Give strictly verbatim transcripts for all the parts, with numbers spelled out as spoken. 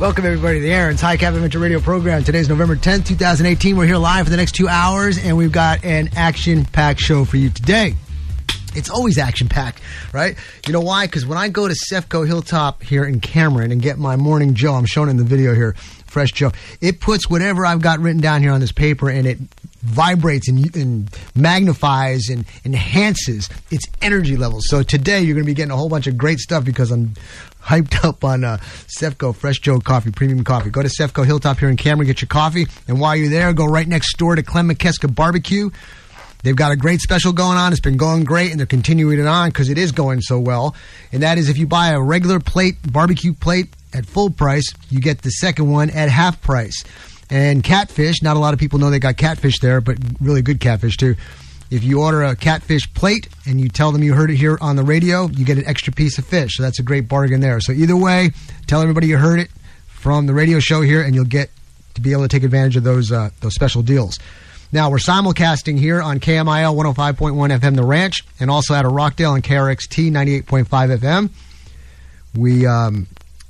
Welcome, everybody, to the Aaron's High Cap Adventure Radio program. Today's November tenth, twenty eighteen. We're here live for the next two hours, and we've got an action-packed show for you today. It's always action-packed, right? You know why? Because when I go to Cefco Hilltop here in Cameron and get my Morning Joe, I'm showing in the video here, Fresh Joe, it puts whatever I've got written down here on this paper, and it vibrates and, and magnifies and enhances its energy levels. So today you're going to be getting a whole bunch of great stuff because I'm hyped up on uh, Cefco Fresh Joe coffee, premium coffee. Go to Cefco Hilltop here in Cameron, get your coffee, and while you're there, go right next door to Clem McKeska Barbecue. They've got a great special going on. It's been going great, and they're continuing it on because it is going so well. And that is if you buy a regular plate, barbecue plate at full price, you get the second one at half price. And catfish, not a lot of people know they got catfish there, but really good catfish too. If you order a catfish plate and you tell them you heard it here on the radio, you get an extra piece of fish. So that's a great bargain there. So either way, tell everybody you heard it from the radio show here, and you'll get to be able to take advantage of those uh, those special deals. Now, we're simulcasting here on K M I L one oh five point one F M The Ranch, and also out of Rockdale on K R X T ninety-eight point five F M. We um,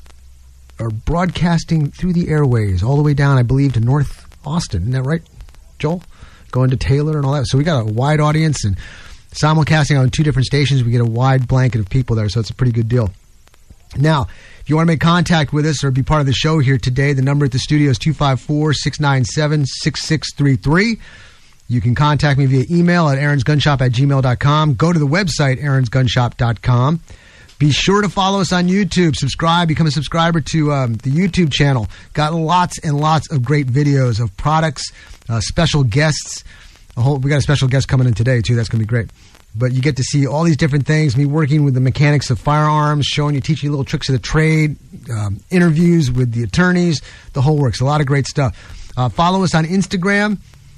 are broadcasting through the airways all the way down, I believe, to North Austin. Isn't that right, Joel? Going to Taylor and all that. So we got a wide audience, and simulcasting on two different stations, we get a wide blanket of people there, so it's a pretty good deal. Now, if you want to make contact with us or be part of the show here today, the number at the studio is two five four, six nine seven, six six three three. You can contact me via email at aarons gun shop at gmail dot com. Go to the website, aarons gun shop dot com. Be sure to follow us on YouTube. Subscribe. Become a subscriber to um, the YouTube channel. Got lots and lots of great videos of products, uh, special guests. A whole, we got a special guest coming in today, too. That's going to be great. But you get to see all these different things, me working with the mechanics of firearms, showing you, teaching you little tricks of the trade, um, interviews with the attorneys, the whole works. A lot of great stuff. Uh, follow us on Instagram.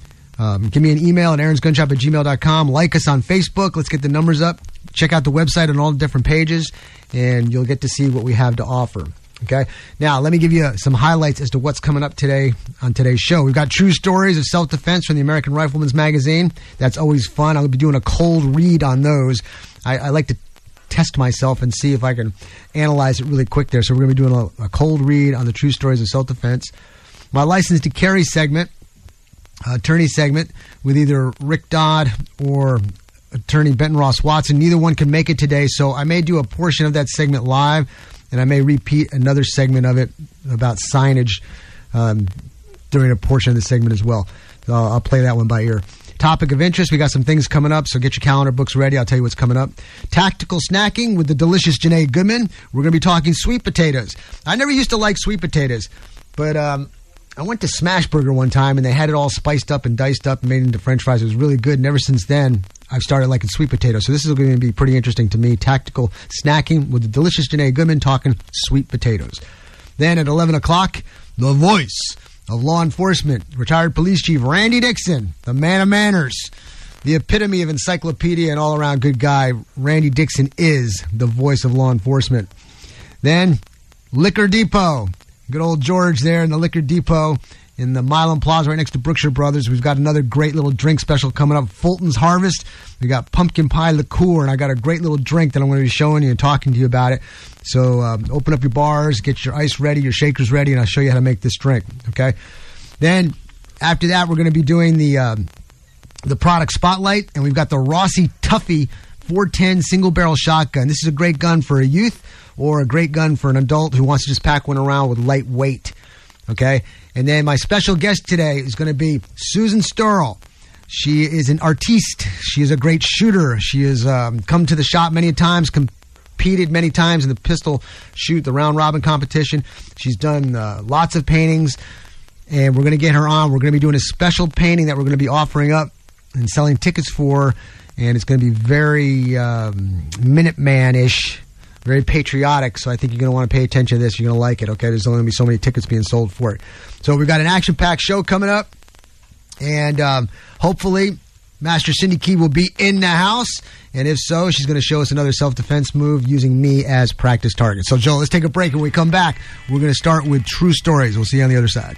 Um, give me an email at aarons gun shop at gmail dot com. Like us on Facebook. Let's get the numbers up. Check out the website on all the different pages, and you'll get to see what we have to offer. Okay? Now, let me give you some highlights as to what's coming up today on today's show. We've got True Stories of Self-Defense from the American Rifleman's Magazine. That's always fun. I'll be doing a cold read on those. I, I like to test myself and see if I can analyze it really quick there. So we're going to be doing a, a cold read on the True Stories of Self-Defense. My License to Carry segment, uh, attorney segment, with either Rick Dodd or Attorney Benton Ross Watson. Neither one can make it today, so I may do a portion of that segment live, and I may repeat another segment of it about signage um, during a portion of the segment as well. Uh, I'll play that one by ear. Topic of interest, we got some things coming up, so get your calendar books ready. I'll tell you what's coming up. Tactical snacking with the delicious Janae Goodman. We're going to be talking sweet potatoes. I never used to like sweet potatoes, but um, I went to Smashburger one time, and they had it all spiced up and diced up and made into French fries. It was really good, and ever since then, I've started liking sweet potatoes. So this is going to be pretty interesting to me. Tactical snacking with the delicious Janae Goodman talking sweet potatoes. Then at eleven o'clock, the voice of law enforcement, retired police chief Randy Dixon, the man of manners, the epitome of encyclopedia and all-around good guy. Randy Dixon is the voice of law enforcement. Then Liquor Depot. Good old George there in the Liquor Depot in the Milan Plaza right next to Brookshire Brothers. We've got another great little drink special coming up, Fulton's Harvest. We got pumpkin pie liqueur, and I got a great little drink that I'm going to be showing you and talking to you about it. So um, open up your bars, get your ice ready, your shakers ready, and I'll show you how to make this drink, okay? Then after that, we're going to be doing the um, the product spotlight, and we've got the Rossi Tuffy four ten single barrel shotgun. This is a great gun for a youth or a great gun for an adult who wants to just pack one around with light weight, okay? And then my special guest today is going to be Susan Sturl. She is an artiste. She is a great shooter. She has um, come to the shop many times, competed many times in the pistol shoot, the round robin competition. She's done uh, lots of paintings, and we're going to get her on. We're going to be doing a special painting that we're going to be offering up and selling tickets for, and it's going to be very um, Minuteman-ish, very patriotic, so I think you're going to want to pay attention to this. You're going to like it, okay? There's only going to be so many tickets being sold for it. So we've got an action-packed show coming up, and um, hopefully Master Cindy Key will be in the house, and if so, she's going to show us another self-defense move using me as practice target. So, Joe, let's take a break, and when we come back, we're going to start with True Stories. We'll see you on the other side.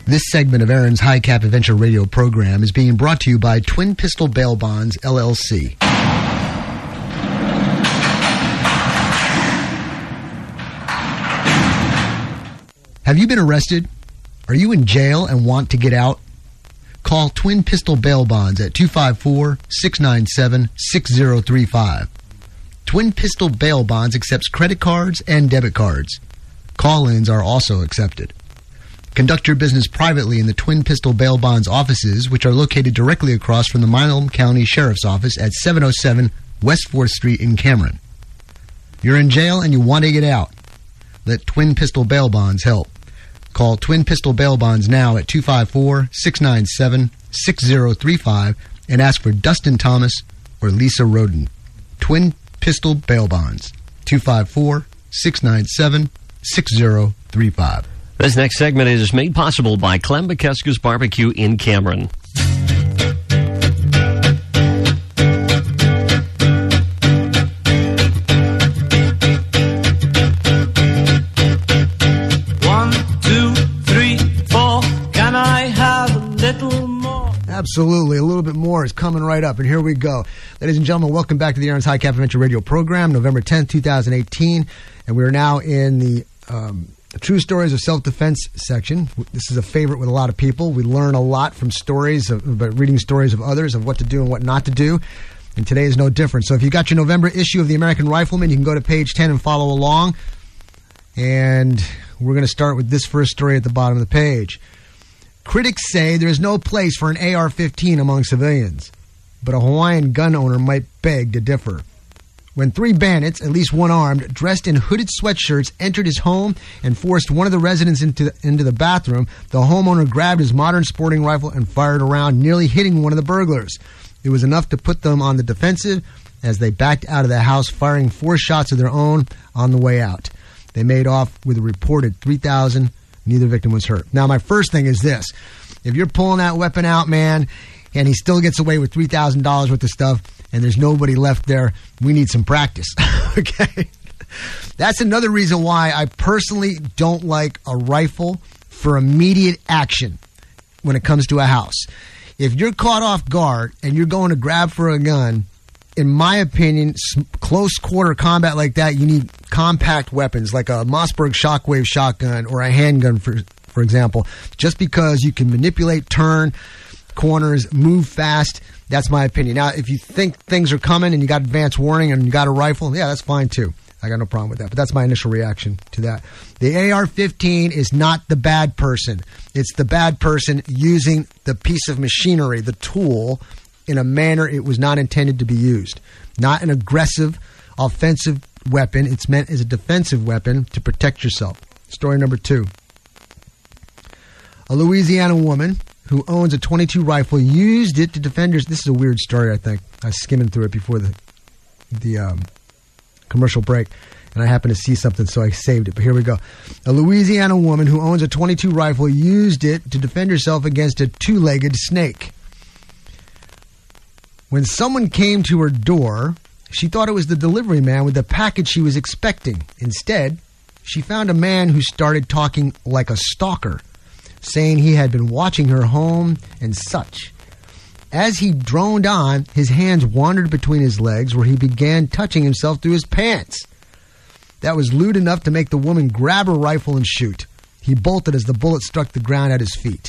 This segment of Aaron's High Cap Adventure radio program is being brought to you by Twin Pistol Bail Bonds, L L C. Have you been arrested? Are you in jail and want to get out? Call Twin Pistol Bail Bonds at two five four, six nine seven, six zero three five. Twin Pistol Bail Bonds accepts credit cards and debit cards. Call-ins are also accepted. Conduct your business privately in the Twin Pistol Bail Bonds offices, which are located directly across from the Milam County Sheriff's Office at seven oh seven West fourth Street in Cameron. You're in jail and you want to get out. Let Twin Pistol Bail Bonds help. Call Twin Pistol Bail Bonds now at two five four, six nine seven, six zero three five and ask for Dustin Thomas or Lisa Roden. Twin Pistol Bail Bonds, two five four, six nine seven, six zero three five. This next segment is made possible by Clem McKesker's Barbecue in Cameron. One, two, three, four. Can I have a little more? Absolutely. A little bit more is coming right up, and here we go. Ladies and gentlemen, welcome back to the Aaron's High Cap Adventure radio program, November tenth, twenty eighteen, and we are now in the um, True Stories of Self-Defense section. This is a favorite with a lot of people. We learn a lot from stories, of, about reading stories of others, of what to do and what not to do. And today is no different. So if you got your November issue of the American Rifleman, you can go to page ten and follow along. And we're going to start with this first story at the bottom of the page. Critics say there is no place for an A R fifteen among civilians, but a Hawaiian gun owner might beg to differ. When three bandits, at least one armed, dressed in hooded sweatshirts, entered his home and forced one of the residents into, into the bathroom, the homeowner grabbed his modern sporting rifle and fired a round, nearly hitting one of the burglars. It was enough to put them on the defensive as they backed out of the house, firing four shots of their own on the way out. They made off with a reported three thousand dollars. Neither victim was hurt. Now, my first thing is this. If you're pulling that weapon out, man, and he still gets away with three thousand dollars worth of stuff, and there's nobody left there, we need some practice. Okay? That's another reason why I personally don't like a rifle for immediate action when it comes to a house. If you're caught off guard and you're going to grab for a gun, in my opinion, close quarter combat like that, you need compact weapons like a Mossberg Shockwave shotgun or a handgun, for for example, just because you can manipulate, turn corners, move fast. That's my opinion. Now, if you think things are coming and you got advance warning and you got a rifle, yeah, that's fine too. I got no problem with that. But that's my initial reaction to that. The A R fifteen is not the bad person. It's the bad person using the piece of machinery, the tool, in a manner it was not intended to be used. Not an aggressive, offensive weapon. It's meant as a defensive weapon to protect yourself. Story number two. A Louisiana woman who owns a twenty-two rifle used it to defend herself. This is a weird story, I think. I was skimming through it before the the um, commercial break, and I happened to see something, so I saved it. But here we go. A Louisiana woman who owns a twenty-two rifle used it to defend herself against a two-legged snake. When someone came to her door, she thought it was the delivery man with the package she was expecting. Instead, she found a man who started talking like a stalker, saying he had been watching her home and such. As he droned on, his hands wandered between his legs where he began touching himself through his pants. That was lewd enough to make the woman grab her rifle and shoot. He bolted as the bullet struck the ground at his feet.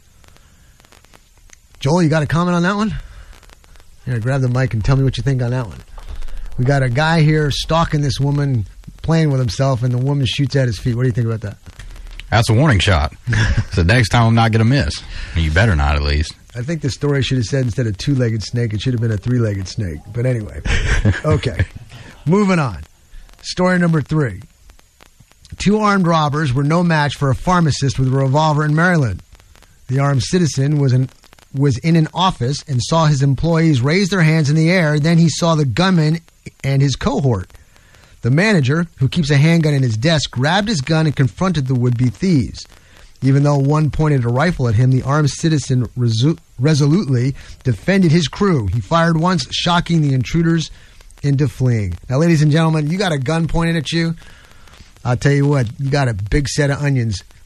Joel, you got a comment on that one? Here, grab the mic and tell me what you think on that one. We got a guy here stalking this woman, playing with himself, and the woman shoots at his feet. What do you think about that? That's a warning shot. So next time I'm not going to miss. You better not, at least. I think the story should have said instead of two-legged snake, it should have been a three-legged snake. But anyway. Okay. Moving on. Story number three. Two armed robbers were no match for a pharmacist with a revolver in Maryland. The armed citizen was an was in an office and saw his employees raise their hands in the air. Then he saw the gunman and his cohort. The manager, who keeps a handgun in his desk, grabbed his gun and confronted the would-be thieves. Even though one pointed a rifle at him, the armed citizen resu- resolutely defended his crew. He fired once, shocking the intruders into fleeing. Now, ladies and gentlemen, you got a gun pointed at you, I'll tell you what, you got a big set of onions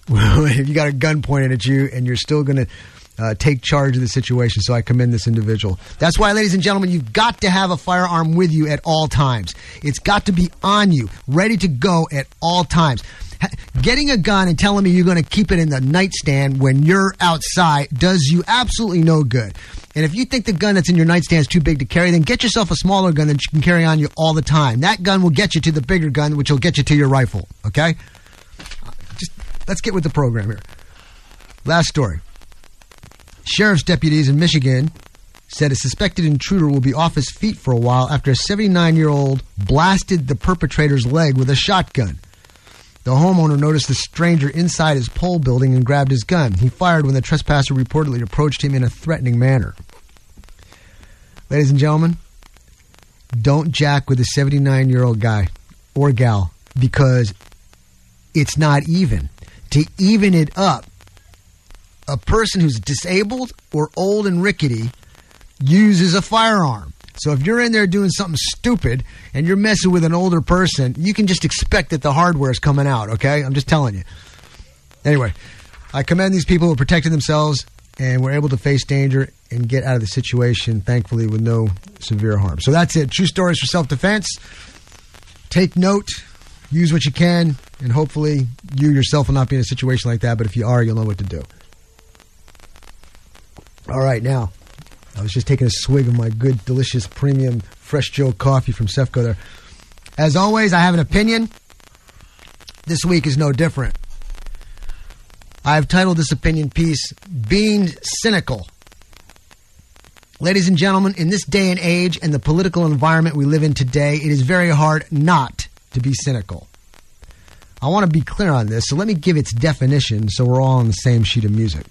if you got a gun pointed at you and you're still going to uh, take charge of the situation. So I commend this individual. That's why, ladies and gentlemen, you've got to have a firearm with you at all times. It's got to be on you, ready to go at all times. Getting a gun and telling me you're going to keep it in the nightstand when you're outside does you absolutely no good. And if you think the gun that's in your nightstand is too big to carry, then get yourself a smaller gun that you can carry on you all the time. That gun will get you to the bigger gun, which will get you to your rifle. Okay? Just let's get with the program here. Last story. Sheriff's deputies in Michigan said a suspected intruder will be off his feet for a while after a seventy-nine-year-old blasted the perpetrator's leg with a shotgun. The homeowner noticed the stranger inside his pole building and grabbed his gun. He fired when the trespasser reportedly approached him in a threatening manner. Ladies and gentlemen, don't jack with a seventy-nine-year-old guy or gal because it's not even. To even it up, a person who's disabled or old and rickety uses a firearm. So if you're in there doing something stupid and you're messing with an older person, you can just expect that the hardware is coming out, okay? I'm just telling you. Anyway, I commend these people who protected themselves and were able to face danger and get out of the situation, thankfully, with no severe harm. So that's it. True stories for self-defense. Take note. Use what you can. And hopefully you yourself will not be in a situation like that. But if you are, you'll know what to do. All right, now. I was just taking a swig of my good, delicious, premium, Fresh Joe coffee from Sefco there. As always, I have an opinion. This week is no different. I've titled this opinion piece, Being Cynical. Ladies and gentlemen, in this day and age and the political environment we live in today, it is very hard not to be cynical. I want to be clear on this, so let me give its definition so we're all on the same sheet of music.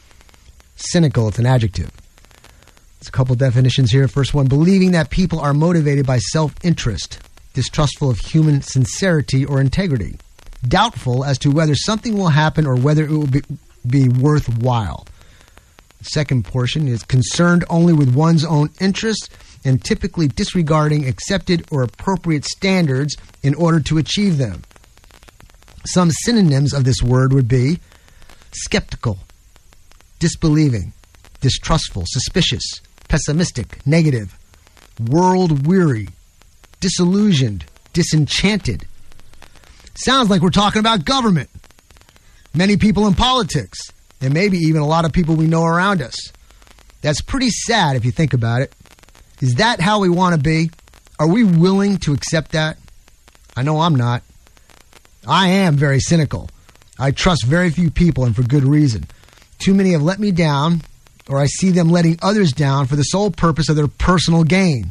Cynical, it's an adjective. There's a couple definitions here. First one, believing that people are motivated by self-interest, distrustful of human sincerity or integrity, doubtful as to whether something will happen or whether it will be, be worthwhile. The second portion is concerned only with one's own interests and typically disregarding accepted or appropriate standards in order to achieve them. Some synonyms of this word would be skeptical, disbelieving, distrustful, suspicious, pessimistic, negative, world-weary, disillusioned, disenchanted. Sounds like we're talking about government. Many people in politics, and maybe even a lot of people we know around us. That's pretty sad if you think about it. Is that how we want to be? Are we willing to accept that? I know I'm not. I am very cynical. I trust very few people, and for good reason. Too many have let me down, or I see them letting others down for the sole purpose of their personal gain.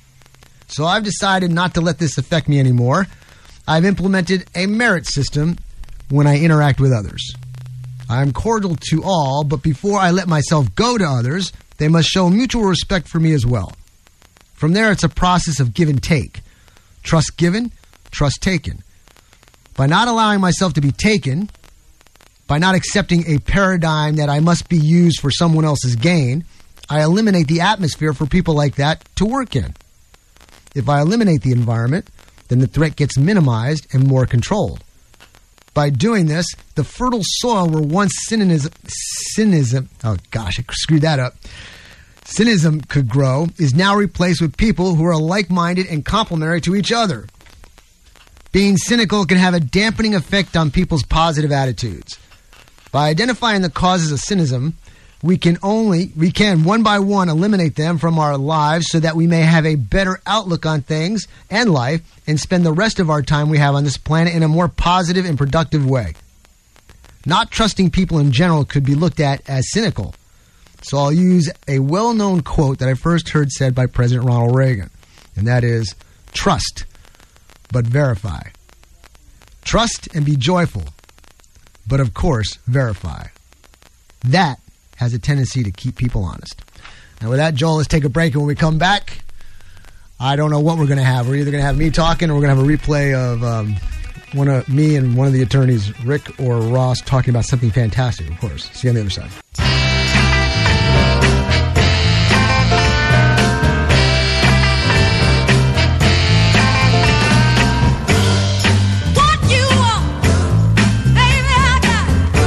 So I've decided not to let this affect me anymore. I've implemented a merit system when I interact with others. I'm cordial to all, but before I let myself go to others, they must show mutual respect for me as well. From there, it's a process of give and take. Trust given, trust taken. By not allowing myself to be taken, by not accepting a paradigm that I must be used for someone else's gain, I eliminate the atmosphere for people like that to work in. If I eliminate the environment, then the threat gets minimized and more controlled. By doing this, the fertile soil where once cynicism, cynicism, oh gosh, I screwed that up, cynicism could grow is now replaced with people who are like-minded and complementary to each other. Being cynical can have a dampening effect on people's positive attitudes. By identifying the causes of cynicism, we can only, we can one by one eliminate them from our lives so that we may have a better outlook on things and life and spend the rest of our time we have on this planet in a more positive and productive way. Not trusting people in general could be looked at as cynical. So I'll use a well-known quote that I first heard said by President Ronald Reagan, and that is, trust, but verify. Trust and be joyful, but of course, verify. That has a tendency to keep people honest. Now with that, Joel, let's take a break, and when we come back, I don't know what we're going to have. We're either going to have me talking or we're going to have a replay of um, one of me and one of the attorneys, Rick or Ross, talking about something fantastic, of course. See you on the other side. What you want, baby, I got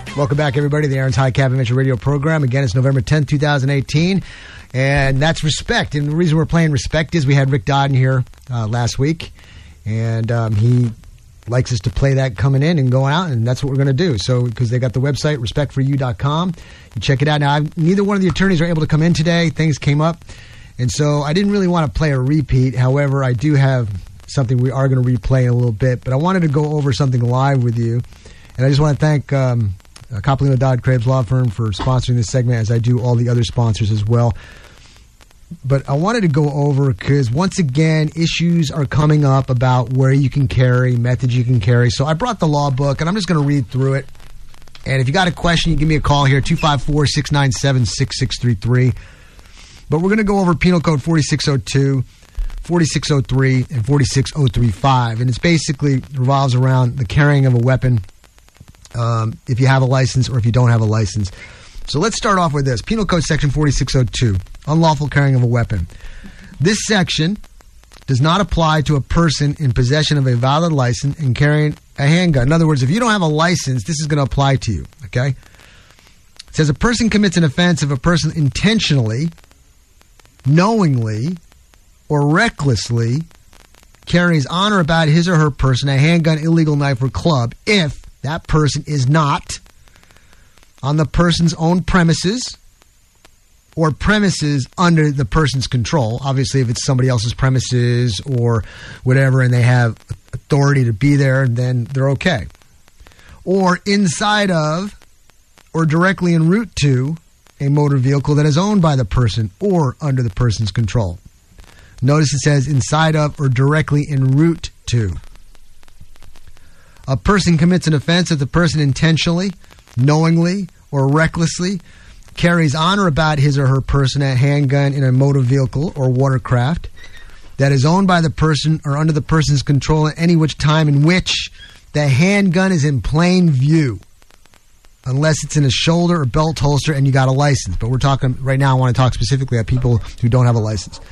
Welcome back, everybody, to the Aaron's High Cap Adventure Radio program. Again, it's November tenth, twenty eighteen, and that's Respect. And the reason we're playing Respect is we had Rick Dodd in here uh, last week, and um, he likes us to play that coming in and going out, and that's what we're going to do. So, because they got the website, respect for you dot com. You check it out. Now, I've, neither one of the attorneys are able to come in today. Things came up, and so I didn't really want to play a repeat. However, I do have something we are going to replay in a little bit, but I wanted to go over something live with you, and I just want to thank Um, Uh, Coppolino Dodd Craves Law Firm for sponsoring this segment, as I do all the other sponsors as well. But I wanted to go over, because once again, issues are coming up about where you can carry, methods you can carry. So I brought the law book, and I'm just going to read through it. And if you got a question, you give me a call here, two five four, six nine seven, six six three three. But we're going to go over Penal Code forty-six oh two, forty-six oh three, and forty-six oh three five. And it's basically revolves around the carrying of a weapon, Um, if you have a license or if you don't have a license. So let's start off with this. Penal Code Section forty-six oh two, unlawful carrying of a weapon. This section does not apply to a person in possession of a valid license and carrying a handgun. In other words, if you don't have a license, this is going to apply to you, okay? It says a person commits an offense if a person intentionally, knowingly, or recklessly carries on or about his or her person a handgun, illegal knife, or club if that person is not on the person's own premises or premises under the person's control. Obviously, if it's somebody else's premises or whatever and they have authority to be there, then they're okay. Or inside of or directly en route to a motor vehicle that is owned by the person or under the person's control. Notice it says inside of or directly en route to. A person commits an offense if the person intentionally, knowingly, or recklessly carries on or about his or her person a handgun in a motor vehicle or watercraft that is owned by the person or under the person's control at any which time in which the handgun is in plain view, unless it's in a shoulder or belt holster and you got a license. But we're talking right now, I want to talk specifically about people who don't have a license.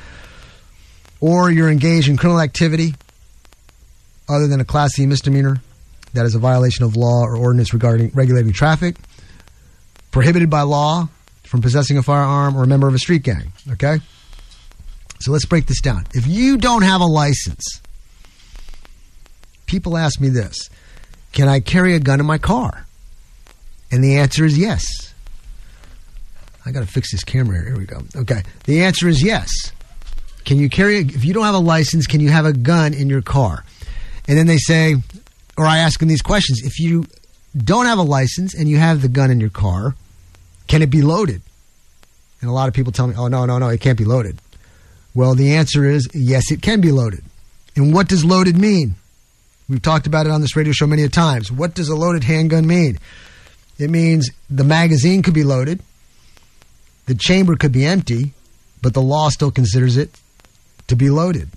Or you're engaged in criminal activity other than a Class C misdemeanor that is a violation of law or ordinance regarding regulating traffic, prohibited by law from possessing a firearm, or a member of a street gang, okay? So let's break this down. If you don't have a license, people ask me this: can I carry a gun in my car? And the answer is yes. I got to fix this camera here. Here we go. Okay. The answer is yes. Can you carry, a, if you don't have a license, can you have a gun in your car? And then they say, or I ask them these questions: if you don't have a license and you have the gun in your car, can it be loaded? And a lot of people tell me, oh, no, no, no, it can't be loaded. Well, the answer is yes, it can be loaded. And what does loaded mean? We've talked about it on this radio show many a times. What does a loaded handgun mean? It means the magazine could be loaded, the chamber could be empty, but the law still considers it to be loaded.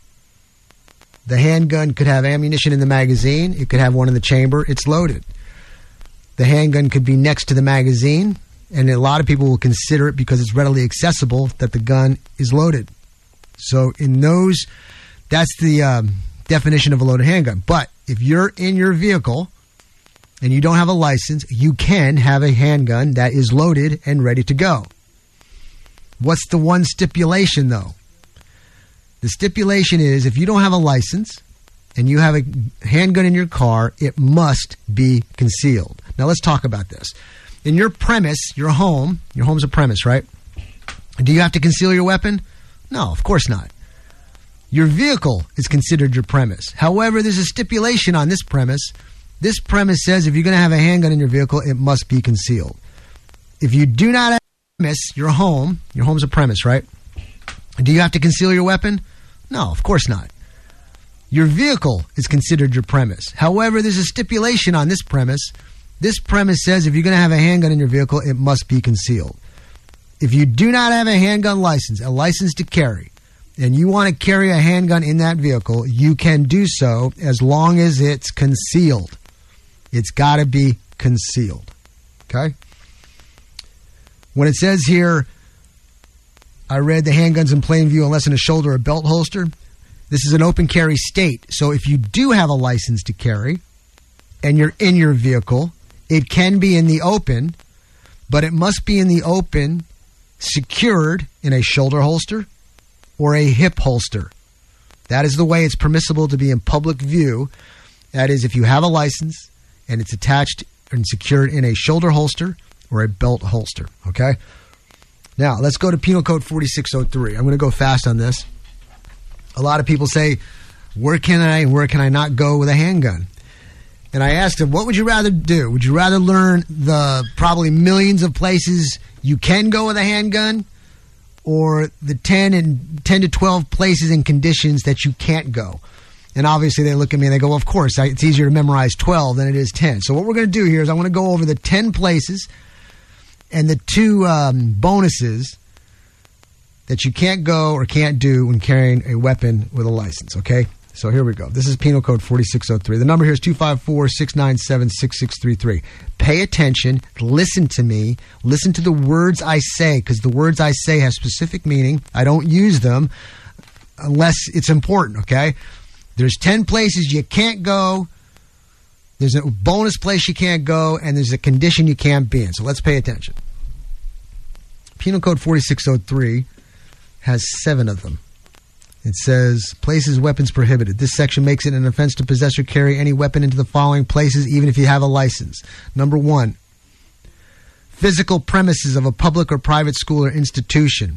The handgun could have ammunition in the magazine. It could have one in the chamber. It's loaded. The handgun could be next to the magazine, and a lot of people will consider it, because it's readily accessible, that the gun is loaded. So in those, that's the um, definition of a loaded handgun. But if you're in your vehicle and you don't have a license, you can have a handgun that is loaded and ready to go. What's the one stipulation, though? The stipulation is, if you don't have a license and you have a handgun in your car, it must be concealed. Now, let's talk about this. In your premise, your home, your home's a premise, right? Do you have to conceal your weapon? No, of course not. Your vehicle is considered your premise. However, there's a stipulation on this premise. This premise says if you're going to have a handgun in your vehicle, it must be concealed. If you do not have a premise, your home, your home's a premise, right? Do you have to conceal your weapon? No, of course not. Your vehicle is considered your premise. However, there's a stipulation on this premise. This premise says if you're going to have a handgun in your vehicle, it must be concealed. If you do not have a handgun license, a license to carry, and you want to carry a handgun in that vehicle, you can do so as long as it's concealed. It's got to be concealed. Okay? When it says here, I read the handgun's in plain view unless in a shoulder or belt holster. This is an open carry state. So if you do have a license to carry and you're in your vehicle It can be in the open, but it must be in the open, secured in a shoulder holster or a hip holster. That is the way it's permissible to be in public view. That is, if you have a license and it's attached and secured in a shoulder holster or a belt holster. Okay? Now, let's go to Penal Code forty-six oh three. I'm going to go fast on this. A lot of people say, where can I and where can I not go with a handgun? And I asked them, what would you rather do? Would you rather learn the probably millions of places you can go with a handgun, or the ten and ten to twelve places and conditions that you can't go? And obviously they look at me and they go, well, of course, it's easier to memorize twelve than it is ten. So what we're going to do here is I'm going to go over the ten places and the two um, bonuses that you can't go or can't do when carrying a weapon with a license, okay? So here we go. This is Penal Code forty-six oh three. The number here is two five four, six nine seven, six six three three. Pay attention. Listen to me. Listen to the words I say, because the words I say have specific meaning. I don't use them unless it's important, okay? There's ten places you can't go. There's a bonus place you can't go, and there's a condition you can't be in. So let's pay attention. Penal Code forty-six oh three has seven of them. It says, places weapons prohibited. This section makes it an offense to possess or carry any weapon into the following places, even if you have a license. Number one, physical premises of a public or private school or institution.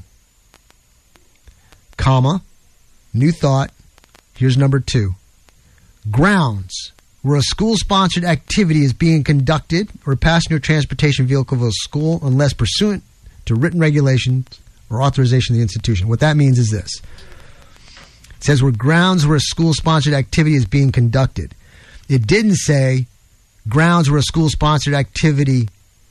Comma, new thought. Here's number two. Grounds where a school-sponsored activity is being conducted or a passenger transportation vehicle of a school unless pursuant to written regulations or authorization of the institution. What that means is this. It says, where grounds where a school-sponsored activity is being conducted. It didn't say grounds where a school-sponsored activity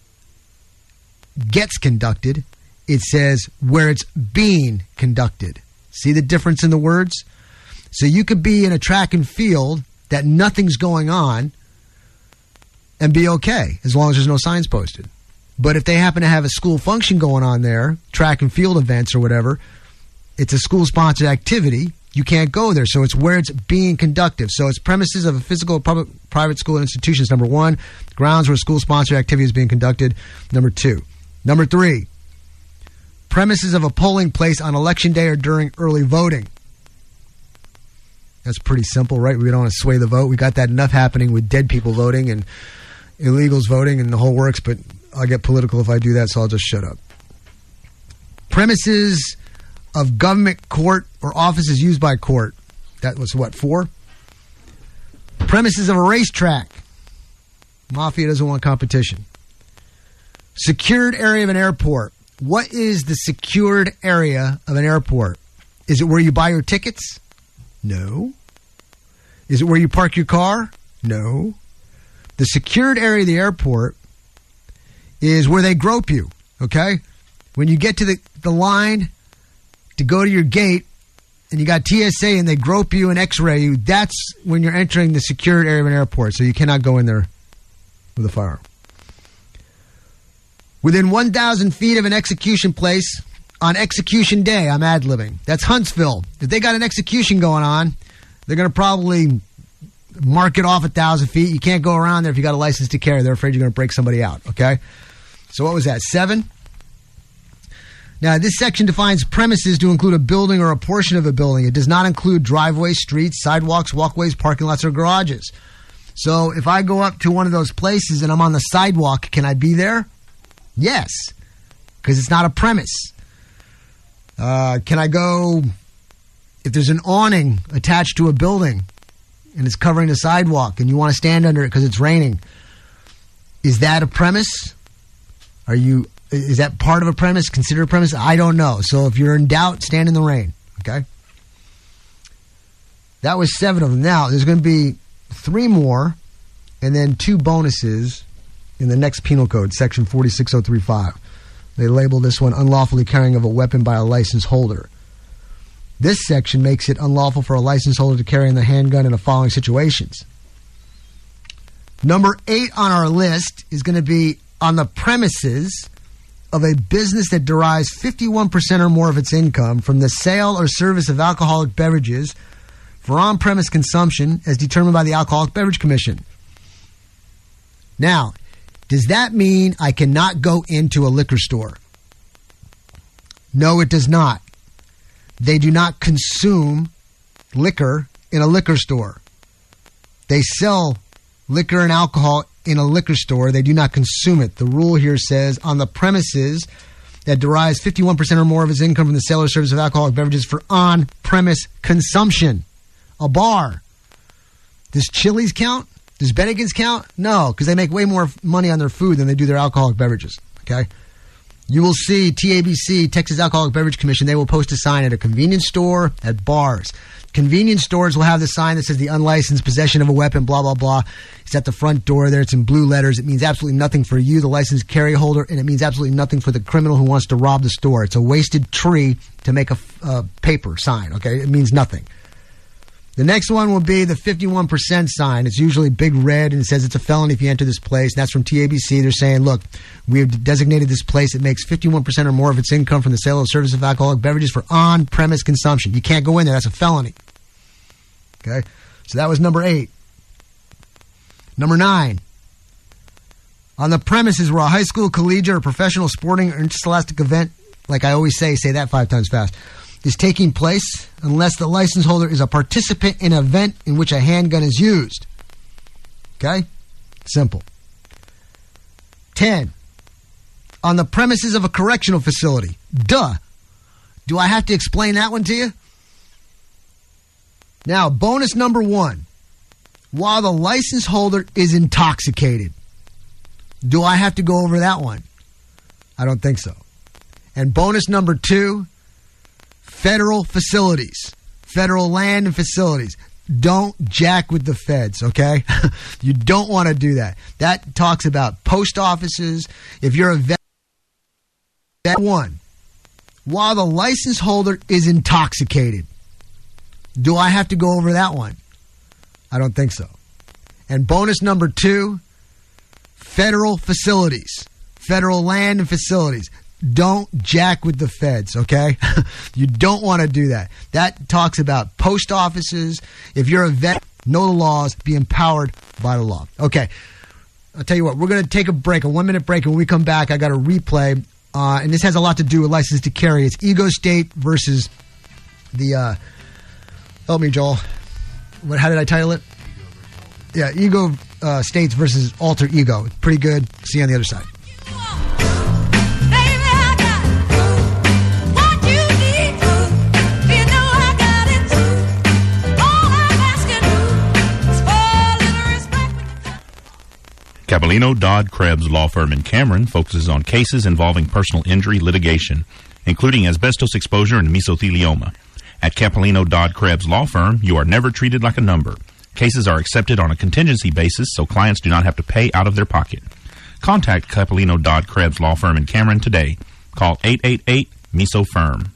gets conducted. It says where it's being conducted. See the difference in the words? So you could be in a track and field that nothing's going on and be okay as long as there's no signs posted. But if they happen to have a school function going on there, track and field events or whatever, it's a school-sponsored activity. You can't go there. So it's where it's being conducted. So it's premises of a physical or public, private school institutions, number one. Grounds where school-sponsored activity is being conducted, number two. Number three, premises of a polling place on election day or during early voting. That's pretty simple, right? We don't want to sway the vote. We got that enough happening with dead people voting and illegals voting and the whole works, but I'll get political if I do that, so I'll just shut up. Premises of government, court, or offices used by court. That was what, four? Premises of a racetrack. Mafia doesn't want competition. Secured area of an airport. What is the secured area of an airport? Is it where you buy your tickets? No. Is it where you park your car? No. The secured area of the airport is where they grope you, okay? When you get to the, the line to go to your gate and you got T S A and they grope you and x-ray you, that's when you're entering the secured area of an airport, so you cannot go in there with a firearm. Within one thousand feet of an execution place on execution day, I'm ad-libbing. That's Huntsville. If they got an execution going on, they're going to probably mark it off a thousand feet. You can't go around there if you got a license to carry. They're afraid you're going to break somebody out, okay? So what was that, seven? Now, this section defines premises to include a building or a portion of a building. It does not include driveways, streets, sidewalks, walkways, parking lots, or garages. So if I go up to one of those places and I'm on the sidewalk, can I be there? Yes, because it's not a premise. Uh, can I go, if there's an awning attached to a building and it's covering the sidewalk and you want to stand under it because it's raining, is that a premise? Are you, is that part of a premise, considered a premise? I don't know. So if you're in doubt, stand in the rain, okay? That was seven of them. Now, there's going to be three more and then two bonuses in the next penal code, section forty-six oh three five. They label this one unlawfully carrying of a weapon by a license holder. This section makes it unlawful for a license holder to carry in the handgun in the following situations. Number eight on our list is going to be on the premises of a business that derives fifty-one percent or more of its income from the sale or service of alcoholic beverages for on-premise consumption as determined by the Alcoholic Beverage Commission. Now, Does that mean I cannot go into a liquor store? No, it does not. They do not consume liquor in a liquor store. They sell liquor and alcohol in a liquor store. They do not consume it. The rule here says on the premises that derives fifty-one percent or more of its income from the sale or service of alcoholic beverages for on-premise consumption. A bar. Does Chili's count? Does Bennigan's count? No, because they make way more money on their food than they do their alcoholic beverages. Okay? You will see T A B C, Texas Alcoholic Beverage Commission, they will post a sign at a convenience store, at bars. Convenience stores will have the sign that says the unlicensed possession of a weapon, blah, blah, blah. It's at the front door there. It's in blue letters. It means absolutely nothing for you, the licensed carry holder, and it means absolutely nothing for the criminal who wants to rob the store. It's a wasted tree to make a uh, paper sign, okay? It means nothing. The next one will be the fifty-one percent sign. It's usually big red, and it says it's a felony if you enter this place. And that's from T A B C. They're saying, look, we have designated this place. It makes fifty-one percent or more of its income from the sale or service of alcoholic beverages for on-premise consumption. You can't go in there. That's a felony. Okay? So that was number eight. Number nine. On the premises where a high school, collegiate, or professional sporting or interscholastic event, like I always say, say that five times fast, is taking place unless the license holder is a participant in an event in which a handgun is used. Okay? Simple. ten. On the premises of a correctional facility. Duh. Do I have to explain that one to you? Now, bonus number one. While the license holder is intoxicated. Do I have to go over that one? I don't think so. And bonus number two. Federal facilities, federal land and facilities. Don't jack with the feds, okay? You don't want to do that. That talks about post offices. If you're a vet, that one. While the license holder is intoxicated. Do I have to go over that one? I don't think so. And bonus number two, federal facilities, federal land and facilities. Don't jack with the feds, okay? You don't want to do that. That talks about post offices. If you're a vet, know the laws, be empowered by the law. Okay, I'll tell you what, we're going to take a break, a one-minute break, and when we come back, I got a replay, uh, and this has a lot to do with license to carry. It's Ego State versus the, uh, help me, Joel. What? How did I title it? Yeah, Ego uh, States versus Alter Ego. Pretty good. See you on the other side. Capellino Dodd Krebs Law Firm in Cameron focuses on cases involving personal injury litigation, including asbestos exposure and mesothelioma. At Capellino Dodd Krebs Law Firm, you are never treated like a number. Cases are accepted on a contingency basis, so clients do not have to pay out of their pocket. Contact Capellino Dodd Krebs Law Firm in Cameron today. Call eight eight eight, M E S O, F I R M.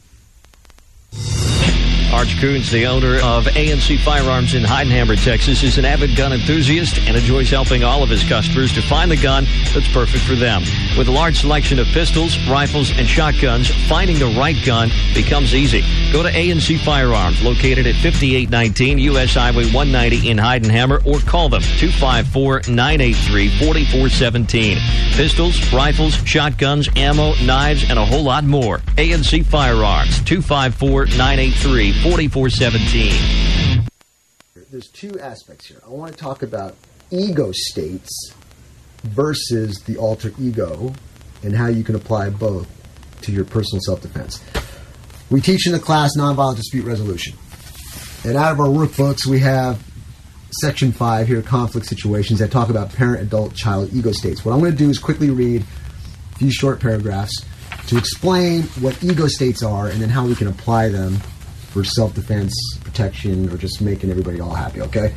Arch Coons, the owner of A N C Firearms in Heidenhammer, Texas, is an avid gun enthusiast and enjoys helping all of his customers to find the gun that's perfect for them. With a large selection of pistols, rifles, and shotguns, finding the right gun becomes easy. Go to A N C Firearms, located at fifty-eight nineteen U S Highway one ninety in Heidenhammer, or call them two five four, nine eight three, four four one seven. Pistols, rifles, shotguns, ammo, knives, and a whole lot more. A N C Firearms, two five four, nine eight three, four four one seven. There's two aspects here. I want to talk about ego states versus the alter ego and how you can apply both to your personal self-defense. We teach in the class nonviolent dispute resolution. And out of our workbooks, we have section five here, conflict situations, that talk about parent, adult, child, ego states. What I'm going to do is quickly read a few short paragraphs to explain what ego states are and then how we can apply them for self-defense, protection, or just making everybody all happy, okay?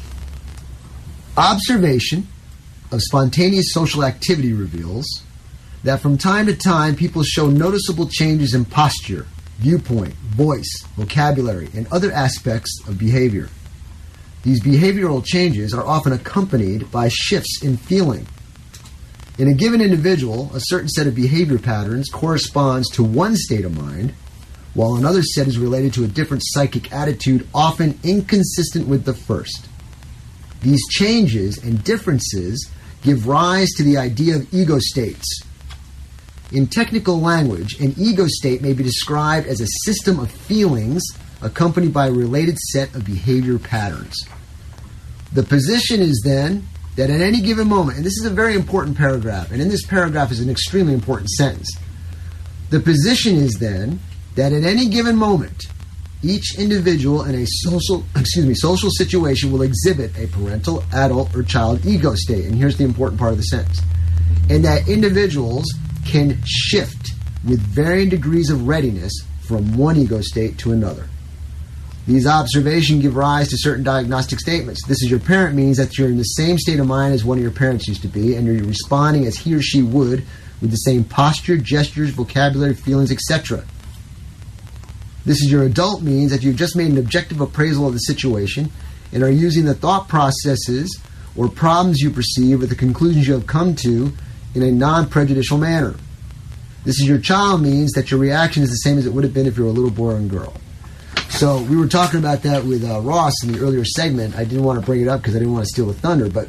Observation of spontaneous social activity reveals that from time to time people show noticeable changes in posture, viewpoint, voice, vocabulary, and other aspects of behavior. These behavioral changes are often accompanied by shifts in feeling. In a given individual, a certain set of behavior patterns corresponds to one state of mind, while another set is related to a different psychic attitude, often inconsistent with the first. These changes and differences give rise to the idea of ego states. In technical language, an ego state may be described as a system of feelings accompanied by a related set of behavior patterns. The position is then that at any given moment, and this is a very important paragraph, and in this paragraph is an extremely important sentence. The position is then that at any given moment, each individual in a social, excuse me, social situation will exhibit a parental, adult, or child ego state. And here's the important part of the sentence. And that individuals can shift with varying degrees of readiness from one ego state to another. These observations give rise to certain diagnostic statements. This is your parent means that you're in the same state of mind as one of your parents used to be, and you're responding as he or she would with the same posture, gestures, vocabulary, feelings, et cetera. This is your adult means that you've just made an objective appraisal of the situation and are using the thought processes or problems you perceive or the conclusions you have come to in a non-prejudicial manner. This is your child means that your reaction is the same as it would have been if you were a little boy and girl. So we were talking about that with uh, Ross in the earlier segment. I didn't want to bring it up because I didn't want to steal the thunder, but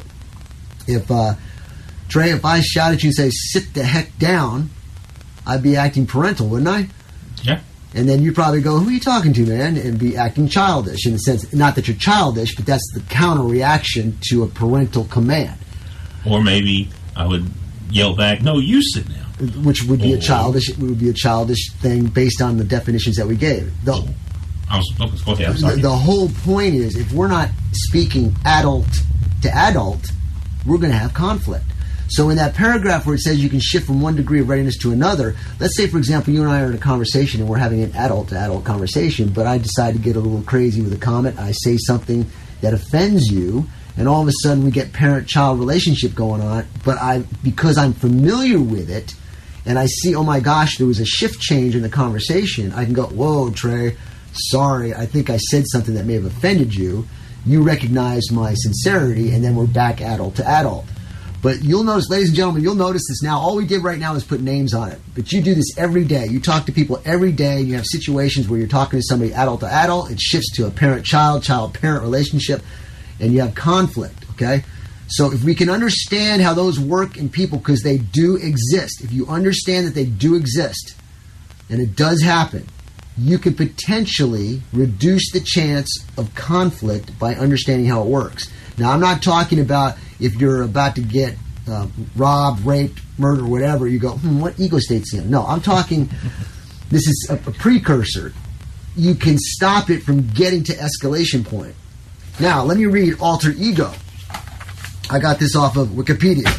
if, uh, Trey, if I shout at you and say, sit the heck down, I'd be acting parental, wouldn't I? Yeah. And then you'd probably go, who are you talking to, man? And be acting childish in the sense, not that you're childish, but that's the counter reaction to a parental command. Or maybe I would yell back, no, you sit down. Which would be or, a childish, it would be a childish thing based on the definitions that we gave. The, I was, oh, go ahead, I'm sorry. The, the whole point is, if we're not speaking adult to adult, we're going to have conflict. So in that paragraph where it says you can shift from one degree of readiness to another, let's say, for example, you and I are in a conversation and we're having an adult-to-adult conversation, but I decide to get a little crazy with a comment. I say something that offends you, and all of a sudden we get parent-child relationship going on, but I, because I'm familiar with it, and I see, oh my gosh, there was a shift change in the conversation, I can go, whoa, Trey, sorry, I think I said something that may have offended you. You recognize my sincerity, and then we're back adult to adult. But you'll notice, ladies and gentlemen, you'll notice this now. All we did right now is put names on it. But you do this every day. You talk to people every day. You have situations where you're talking to somebody adult to adult. It shifts to a parent-child, child-parent relationship, and you have conflict, okay? So if we can understand how those work in people, because they do exist, if you understand that they do exist, and it does happen, you could potentially reduce the chance of conflict by understanding how it works. Now, I'm not talking about if you're about to get uh, robbed, raped, murdered, whatever, you go, hmm, what ego state's in? No, I'm talking, this is a, a precursor. You can stop it from getting to escalation point. Now, let me read alter ego. I got this off of Wikipedia.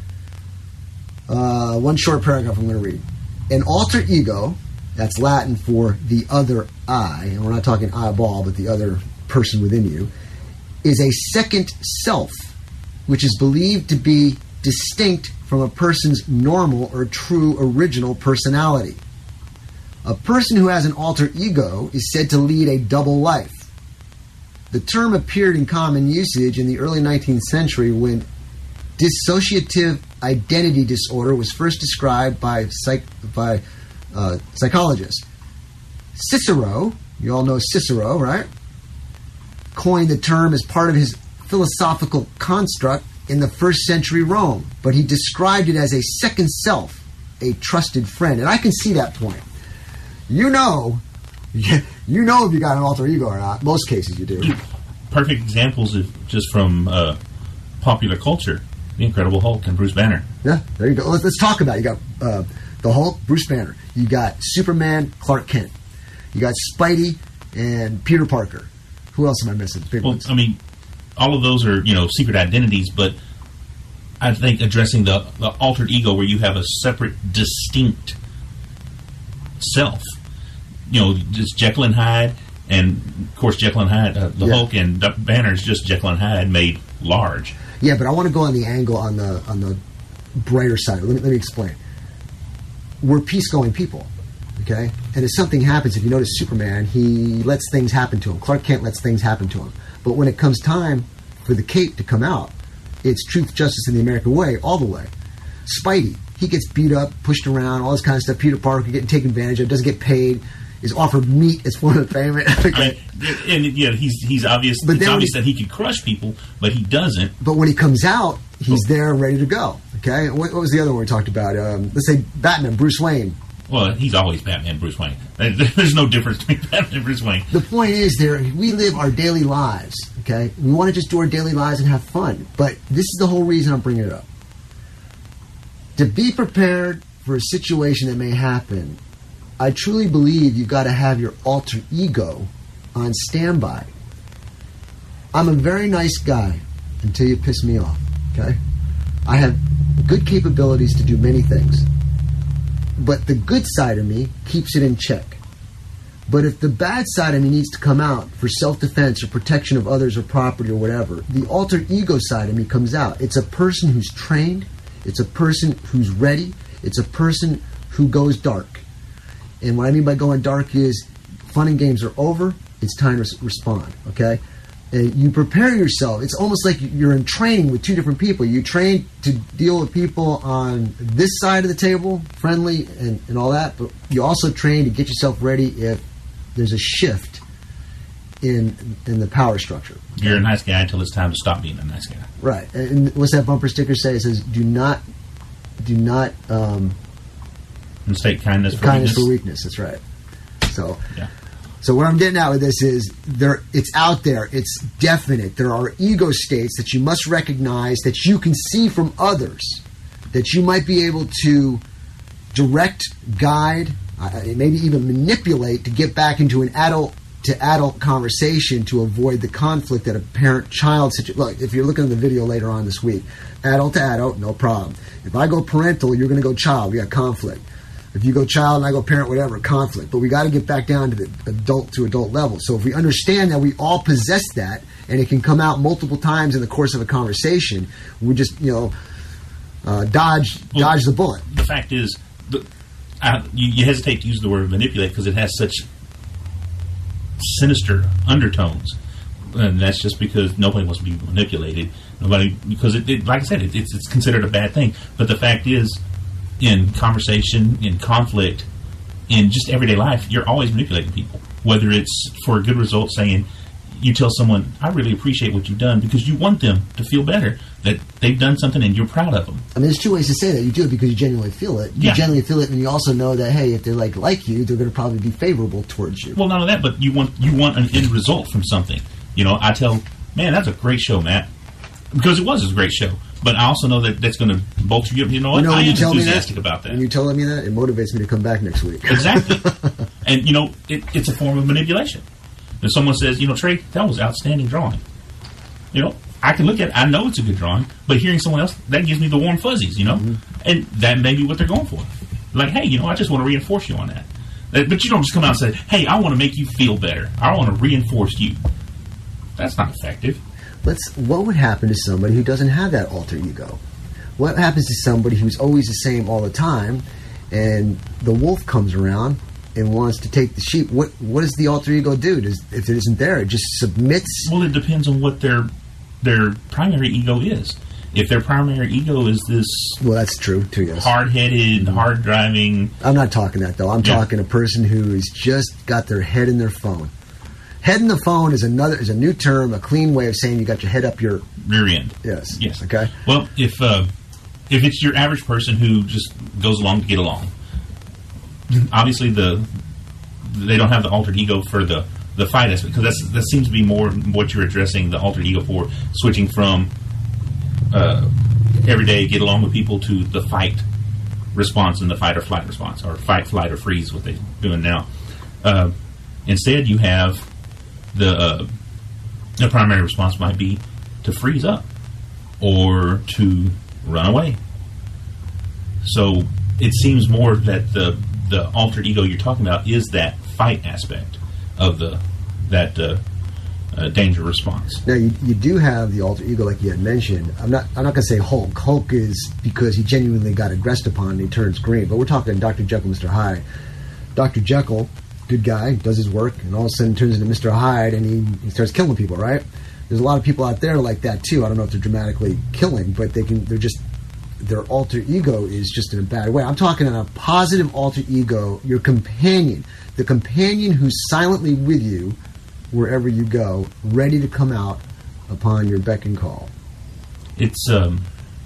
Uh, one short paragraph I'm going to read. An alter ego, that's Latin for the other I, and we're not talking eyeball, but the other person within you, is a second self, which is believed to be distinct from a person's normal or true original personality. A person who has an alter ego is said to lead a double life. The term appeared in common usage in the early nineteenth century when dissociative identity disorder was first described by, psych- by uh, psychologists. Cicero, you all know Cicero, right? Coined the term as part of his philosophical construct in the first century Rome, but he described it as a second self, a trusted friend. And I can see that point. You know, you know if you got an alter ego or not. Most cases you do. Perfect examples of just from uh, popular culture. The Incredible Hulk and Bruce Banner. Yeah, there you go. Let's, let's talk about it. You got uh, the Hulk, Bruce Banner. You got Superman, Clark Kent. You got Spidey and Peter Parker. Who else am I missing? Big Well, ones. I mean, all of those are, you know, secret identities, but I think addressing the, the altered ego where you have a separate, distinct self. You know, just Jekyll and Hyde, and, of course, Jekyll and Hyde, uh, the Yeah. Hulk and D- Banner is just Jekyll and Hyde made large. Yeah, but I want to go on the angle on the on the brighter side. Let me, let me explain. We're peace-going people, okay? And if something happens, if you notice Superman, he lets things happen to him. Clark Kent lets things happen to him. But when it comes time for the cape to come out, it's truth, justice, and the American way, all the way. Spidey, he gets beat up, pushed around, all this kind of stuff. Peter Parker getting taken advantage of, doesn't get paid. is offered meat as form of payment. Okay. I, and yeah, he's he's obvious. But it's then obvious he, that he could crush people, but he doesn't. But when he comes out, he's Oh. there and ready to go. Okay. What, what was the other one we talked about? Um, let's say Batman, Bruce Wayne. Well, he's always Batman, Bruce Wayne. There's no difference between Batman and Bruce Wayne. The point is, there we live our daily lives. Okay, we want to just do our daily lives and have fun. But this is the whole reason I'm bringing it up. To be prepared for a situation that may happen, I truly believe you've got to have your alter ego on standby. I'm a very nice guy until you piss me off. Okay, I have good capabilities to do many things. But the good side of me keeps it in check. But if the bad side of me needs to come out for self-defense or protection of others or property or whatever, the alter ego side of me comes out. It's a person who's trained. It's a person who's ready. It's a person who goes dark. And what I mean by going dark is fun and games are over. It's time to res- respond, okay? And you prepare yourself. It's almost like you're in training with two different people. You train to deal with people on this side of the table, friendly and, and all that, but you also train to get yourself ready if there's a shift in in the power structure. You're a nice guy until it's time to stop being a nice guy. Right. And what's that bumper sticker say? It says, do not, do not... Um, Mistake kindness for kindness weakness. for weakness. That's right. So... Yeah. So what I'm getting at with this is there it's out there, it's definite. There are ego states that you must recognize, that you can see from others, that you might be able to direct, guide, uh, maybe even manipulate to get back into an adult to adult conversation to avoid the conflict that a parent-child situation. Look, if you're looking at the video later on this week, adult to adult, no problem. If I go parental, you're going to go child. We got conflict. If you go child and I go parent, whatever, conflict. But we got to get back down to the adult to adult level. So if we understand that we all possess that, and it can come out multiple times in the course of a conversation, we just, you know, uh, dodge Well, dodge the bullet. The fact is, the, I, you, you hesitate to use the word manipulate because it has such sinister undertones. And that's just because nobody wants to be manipulated. Nobody, because it, it like I said, it, it's, it's considered a bad thing. But the fact is, in conversation, in conflict, in just everyday life, you're always manipulating people. Whether it's for a good result, saying, you tell someone, I really appreciate what you've done, because you want them to feel better, that they've done something and you're proud of them. I mean, there's two ways to say that. You do it because you genuinely feel it. You Yeah. genuinely feel it, and you also know that, hey, if they're like like you, they're going to probably be favorable towards you. Well, not only that, but you want you want an end result from something. You know, I tell, man, that's a great show, Matt, because it was a great show. But I also know that that's going to bolster you up. You know what? You know, I when am you tell me that, enthusiastic about that. when you telling me that, it motivates me to come back next week. Exactly. And, you know, it, it's a form of manipulation. If someone says, you know, Trey, that was outstanding drawing. You know, I can look at it, I know it's a good drawing, but hearing someone else, that gives me the warm fuzzies, you know? Mm-hmm. And that may be what they're going for. Like, hey, you know, I just want to reinforce you on that. But you don't just come out and say, hey, I want to make you feel better. I want to reinforce you. That's not effective. Let's. What would happen to somebody who doesn't have that alter ego? What happens to somebody who's always the same all the time, and the wolf comes around and wants to take the sheep? What What does the alter ego do? Does, if it isn't there, it just submits? Well, it depends on what their their primary ego is. If their primary ego is this Well, that's true too. Yes. hard-headed, hard-driving, I'm not talking that though. I'm Yeah. talking a person who has just got their head in their phone. Head in the phone is another is a new term, a clean way of saying you got your head up your rear end. yes. Yes. Okay. Well, if uh, if it's your average person who just goes along to get along, obviously the they don't have the altered ego for the the fight aspect, because that's that seems to be more what you're addressing the altered ego for, switching from uh, everyday get along with people to the fight response and the fight or flight response, or fight, flight, or freeze, what they're doing now. Uh, instead, you have the uh, the primary response might be to freeze up or to run away. So it seems more that the the altered ego you're talking about is that fight aspect of the that uh, uh, danger response. Now you, you do have the alter ego, like you had mentioned. I'm not I'm not going to say Hulk. Hulk is because he genuinely got aggressed upon and he turns green. But we're talking Doctor Jekyll, Mister Hyde. Doctor Jekyll, good guy, does his work, and all of a sudden turns into Mister Hyde, and he, he starts killing people. Right? There's a lot of people out there like that too. I don't know if they're dramatically killing, but they can. They're just their alter ego is just in a bad way. I'm talking on a positive alter ego, your companion, the companion who's silently with you wherever you go, ready to come out upon your beck and call. It's, um,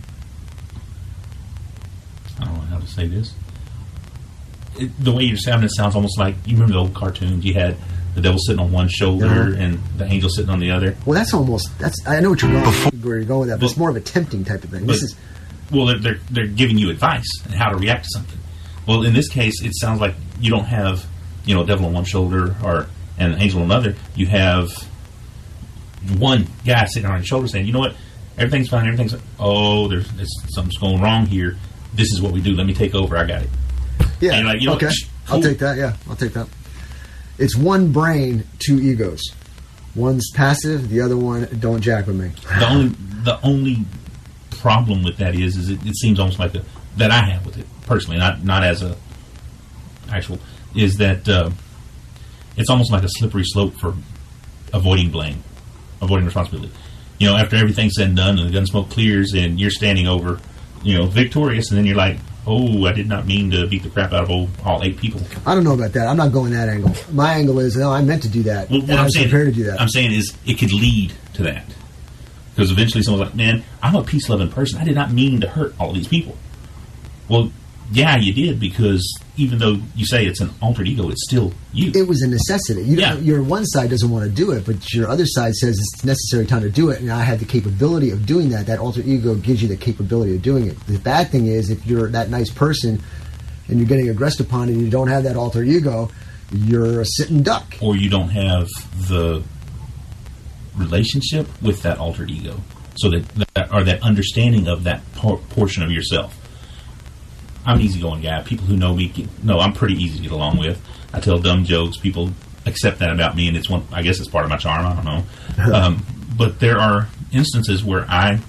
I don't know how to say this. It, the way you're describing it sounds almost like, you remember the old cartoons? You had the devil sitting on one shoulder Uh-huh. and the angel sitting on the other. Well, that's almost, that's, I know what you're going, where you're going with that, but it's more of a tempting type of thing. This But- is, Well, they're, they're they're giving you advice on how to react to something. Well, in this case, it sounds like you don't have, you know, devil on one shoulder or and an angel on another. You have one guy sitting on your shoulder saying, "You know what? Everything's fine. Everything's oh, there's, there's something's going wrong here. This is what we do. Let me take over. I got it." yeah, And like, you know, okay. psh, I'll cool. take that, yeah, I'll take that. It's one brain, two egos. One's passive, the other one, don't jack with me. The only the only problem with that is is it, it seems almost like a that I have with it personally, not not as a actual, is that uh, it's almost like a slippery slope for avoiding blame, avoiding responsibility. You know, after everything's said and done and the gun smoke clears and you're standing over, you know, victorious, and then you're like, oh, I did not mean to beat the crap out of all, all eight people. I don't know about that. I'm not going that angle. My angle is, no, I meant to do that. Well, and what I I'm was saying, prepared to do that. I'm saying is it could lead to that. Because eventually someone's like, man, I'm a peace-loving person. I did not mean to hurt all these people. Well, yeah, you did, because even though you say it's an alter ego, it's still you. It was a necessity. You Yeah. don't, your one side doesn't want to do it, but your other side says it's necessary time to do it, and I have the capability of doing that. That alter ego gives you the capability of doing it. The bad thing is, if you're that nice person and you're getting aggressed upon and you don't have that alter ego, you're a sitting duck. Or you don't have the relationship with that alter ego, so that, that or that understanding of that por- portion of yourself. I'm an easygoing guy. People who know me get, know I'm pretty easy to get along with. I tell dumb jokes. People accept that about me, and it's one. I guess it's part of my charm. I don't know. Um, but there are instances where I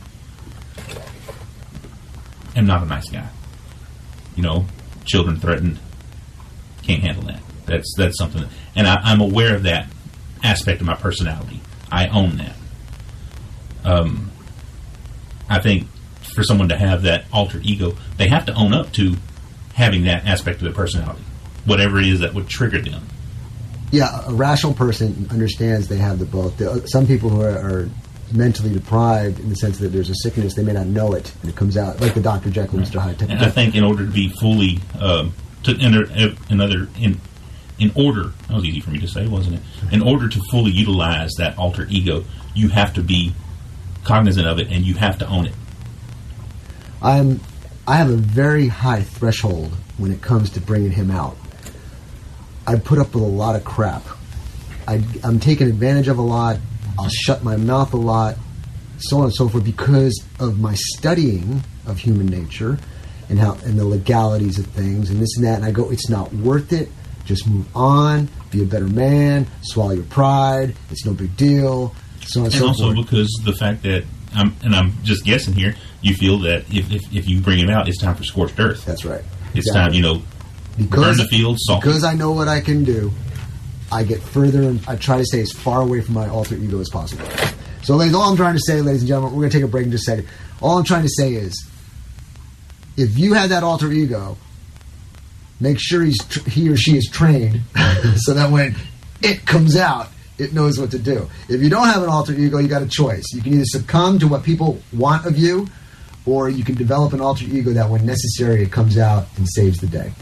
am not a nice guy. You know, children threatened. Can't handle that. That's that's something, that, and I, I'm aware of that aspect of my personality. I own that. Um, I think for someone to have that alter ego, they have to own up to having that aspect of their personality, whatever it is that would trigger them. Yeah, a rational person understands they have the both. The, some people who are, are mentally deprived, in the sense that there's a sickness, they may not know it, and it comes out like the Doctor Jekyll and Mister Hyde type of And I think in order to be fully um, to enter another in in order, that was easy for me to say, wasn't it? In order to fully utilize that alter ego, you have to be cognizant of it, and you have to own it. I'm, I have a very high threshold when it comes to bringing him out. I put up with a lot of crap. I, I'm taken advantage of a lot. I'll shut my mouth a lot, so on and so forth, because of my studying of human nature and how and the legalities of things and this and that. And I go, it's not worth it. Just move on. Be a better man. Swallow your pride. It's no big deal. So on and, And so also forth. because the fact that, I'm, and I'm just guessing here, you feel that if, if, if you bring him out, it's time for scorched earth. That's right. It's Exactly. time, you know, because, burn the field, salt. Because I know what I can do, I get further and I try to stay as far away from my alter ego as possible. So, ladies, all I'm trying to say, ladies and gentlemen, we're going to take a break in just a second. All I'm trying to say is, if you have that alter ego, make sure he's tr- he or she is trained so that when it comes out, it knows what to do. If you don't have an alter ego, you got a choice. You can either succumb to what people want of you, or you can develop an alter ego that when necessary, it comes out and saves the day.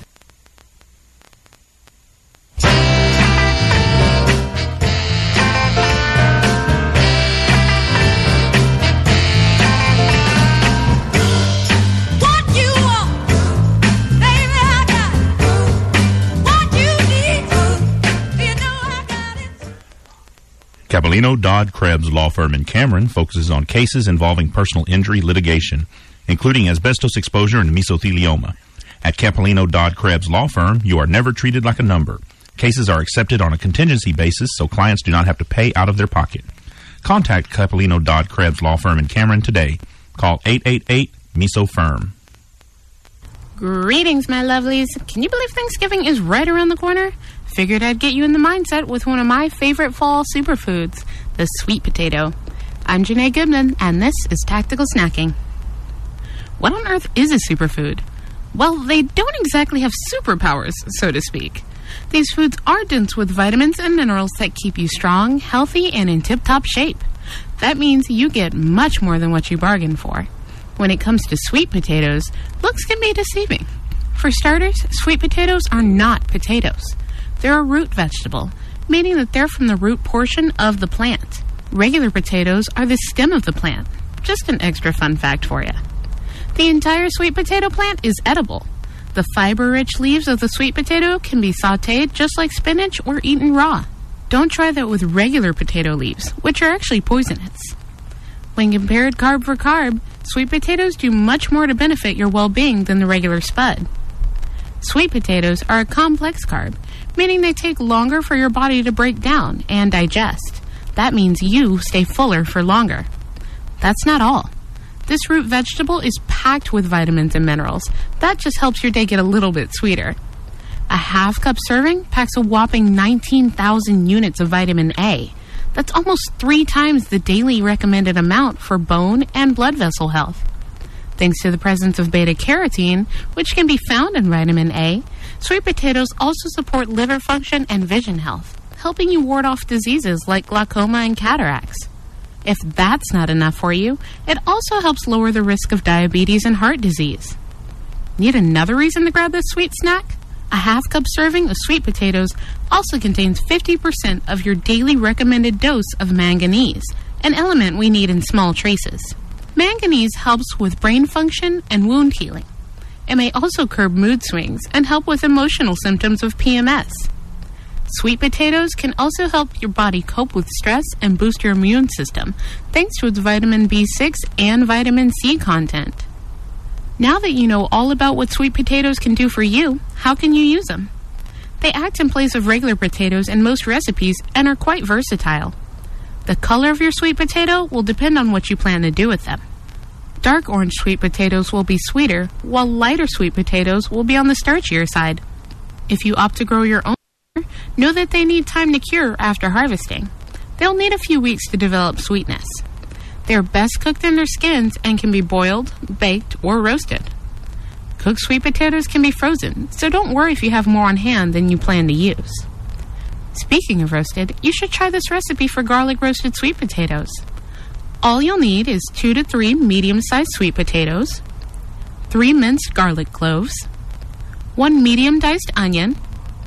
Capellino, Dodd, Krebs Law Firm in Cameron focuses on cases involving personal injury litigation, including asbestos exposure and mesothelioma. At Capellino, Dodd, Krebs Law Firm, you are never treated like a number. Cases are accepted on a contingency basis, so clients do not have to pay out of their pocket. Contact Capellino, Dodd, Krebs Law Firm in Cameron today. Call eight eight eight, M E S O, firm. Greetings, my lovelies. Can you believe Thanksgiving is right around the corner? Figured I'd get you in the mindset with one of my favorite fall superfoods, the sweet potato. I'm Janae Goodman, and this is Tactical Snacking. What on earth is a superfood? Well, they don't exactly have superpowers, so to speak. These foods are dense with vitamins and minerals that keep you strong, healthy, and in tip-top shape. That means you get much more than what you bargained for. When it comes to sweet potatoes, looks can be deceiving. For starters, sweet potatoes are not potatoes. They're a root vegetable, meaning that they're from the root portion of the plant. Regular potatoes are the stem of the plant. Just an extra fun fact for you. The entire sweet potato plant is edible. The fiber-rich leaves of the sweet potato can be sautéed just like spinach or eaten raw. Don't try that with regular potato leaves, which are actually poisonous. When compared carb for carb, sweet potatoes do much more to benefit your well-being than the regular spud. Sweet potatoes are a complex carb, meaning they take longer for your body to break down and digest. That means you stay fuller for longer. That's not all. This root vegetable is packed with vitamins and minerals. That just helps your day get a little bit sweeter. A half cup serving packs a whopping nineteen thousand units of vitamin A. That's almost three times the daily recommended amount for bone and blood vessel health. Thanks to the presence of beta-carotene, which can be found in vitamin A, sweet potatoes also support liver function and vision health, helping you ward off diseases like glaucoma and cataracts. If that's not enough for you, it also helps lower the risk of diabetes and heart disease. Need another reason to grab this sweet snack? A half cup serving of sweet potatoes also contains fifty percent of your daily recommended dose of manganese, an element we need in small traces. Manganese helps with brain function and wound healing. It may also curb mood swings and help with emotional symptoms of P M S. Sweet potatoes can also help your body cope with stress and boost your immune system, thanks to its vitamin B six and vitamin C content. Now that you know all about what sweet potatoes can do for you, how can you use them? They act in place of regular potatoes in most recipes and are quite versatile. The color of your sweet potato will depend on what you plan to do with them. Dark orange sweet potatoes will be sweeter, while lighter sweet potatoes will be on the starchier side. If you opt to grow your own, know that they need time to cure after harvesting. They'll need a few weeks to develop sweetness. They're best cooked in their skins and can be boiled, baked, or roasted. Cooked sweet potatoes can be frozen, so don't worry if you have more on hand than you plan to use. Speaking of roasted, you should try this recipe for garlic roasted sweet potatoes. All you'll need is two to three medium-sized sweet potatoes, three minced garlic cloves, one medium-diced onion,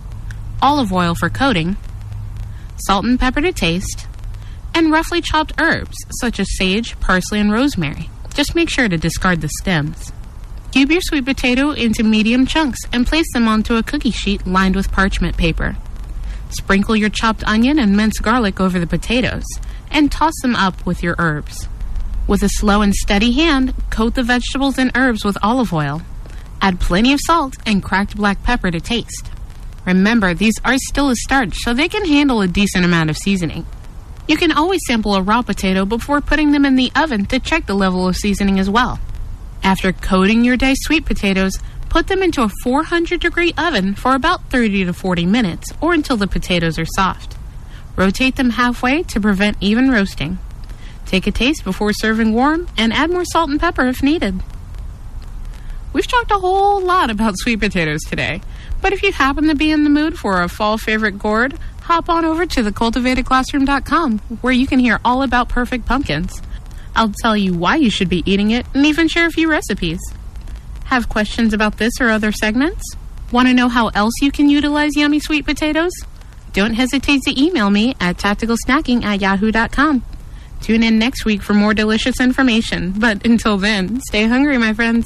olive oil for coating, salt and pepper to taste, and roughly chopped herbs such as sage, parsley, and rosemary. Just make sure to discard the stems. Cube your sweet potato into medium chunks and place them onto a cookie sheet lined with parchment paper. Sprinkle your chopped onion and minced garlic over the potatoes and toss them up with your herbs. With a slow and steady hand, coat the vegetables and herbs with olive oil. Add plenty of salt and cracked black pepper to taste. Remember, these are still a starch, so they can handle a decent amount of seasoning. You can always sample a raw potato before putting them in the oven to check the level of seasoning as well. After coating your diced sweet potatoes, put them into a four hundred degree oven for about thirty to forty minutes, or until the potatoes are soft. Rotate them halfway to prevent even roasting. Take a taste before serving warm, and add more salt and pepper if needed. We've talked a whole lot about sweet potatoes today, but if you happen to be in the mood for a fall favorite gourd, hop on over to the cultivated classroom dot com, where you can hear all about perfect pumpkins. I'll tell you why you should be eating it and even share a few recipes. Have questions about this or other segments? Want to know how else you can utilize yummy sweet potatoes? Don't hesitate to email me at tactical snacking at yahoo dot com. Tune in next week for more delicious information, but until then, stay hungry, my friends.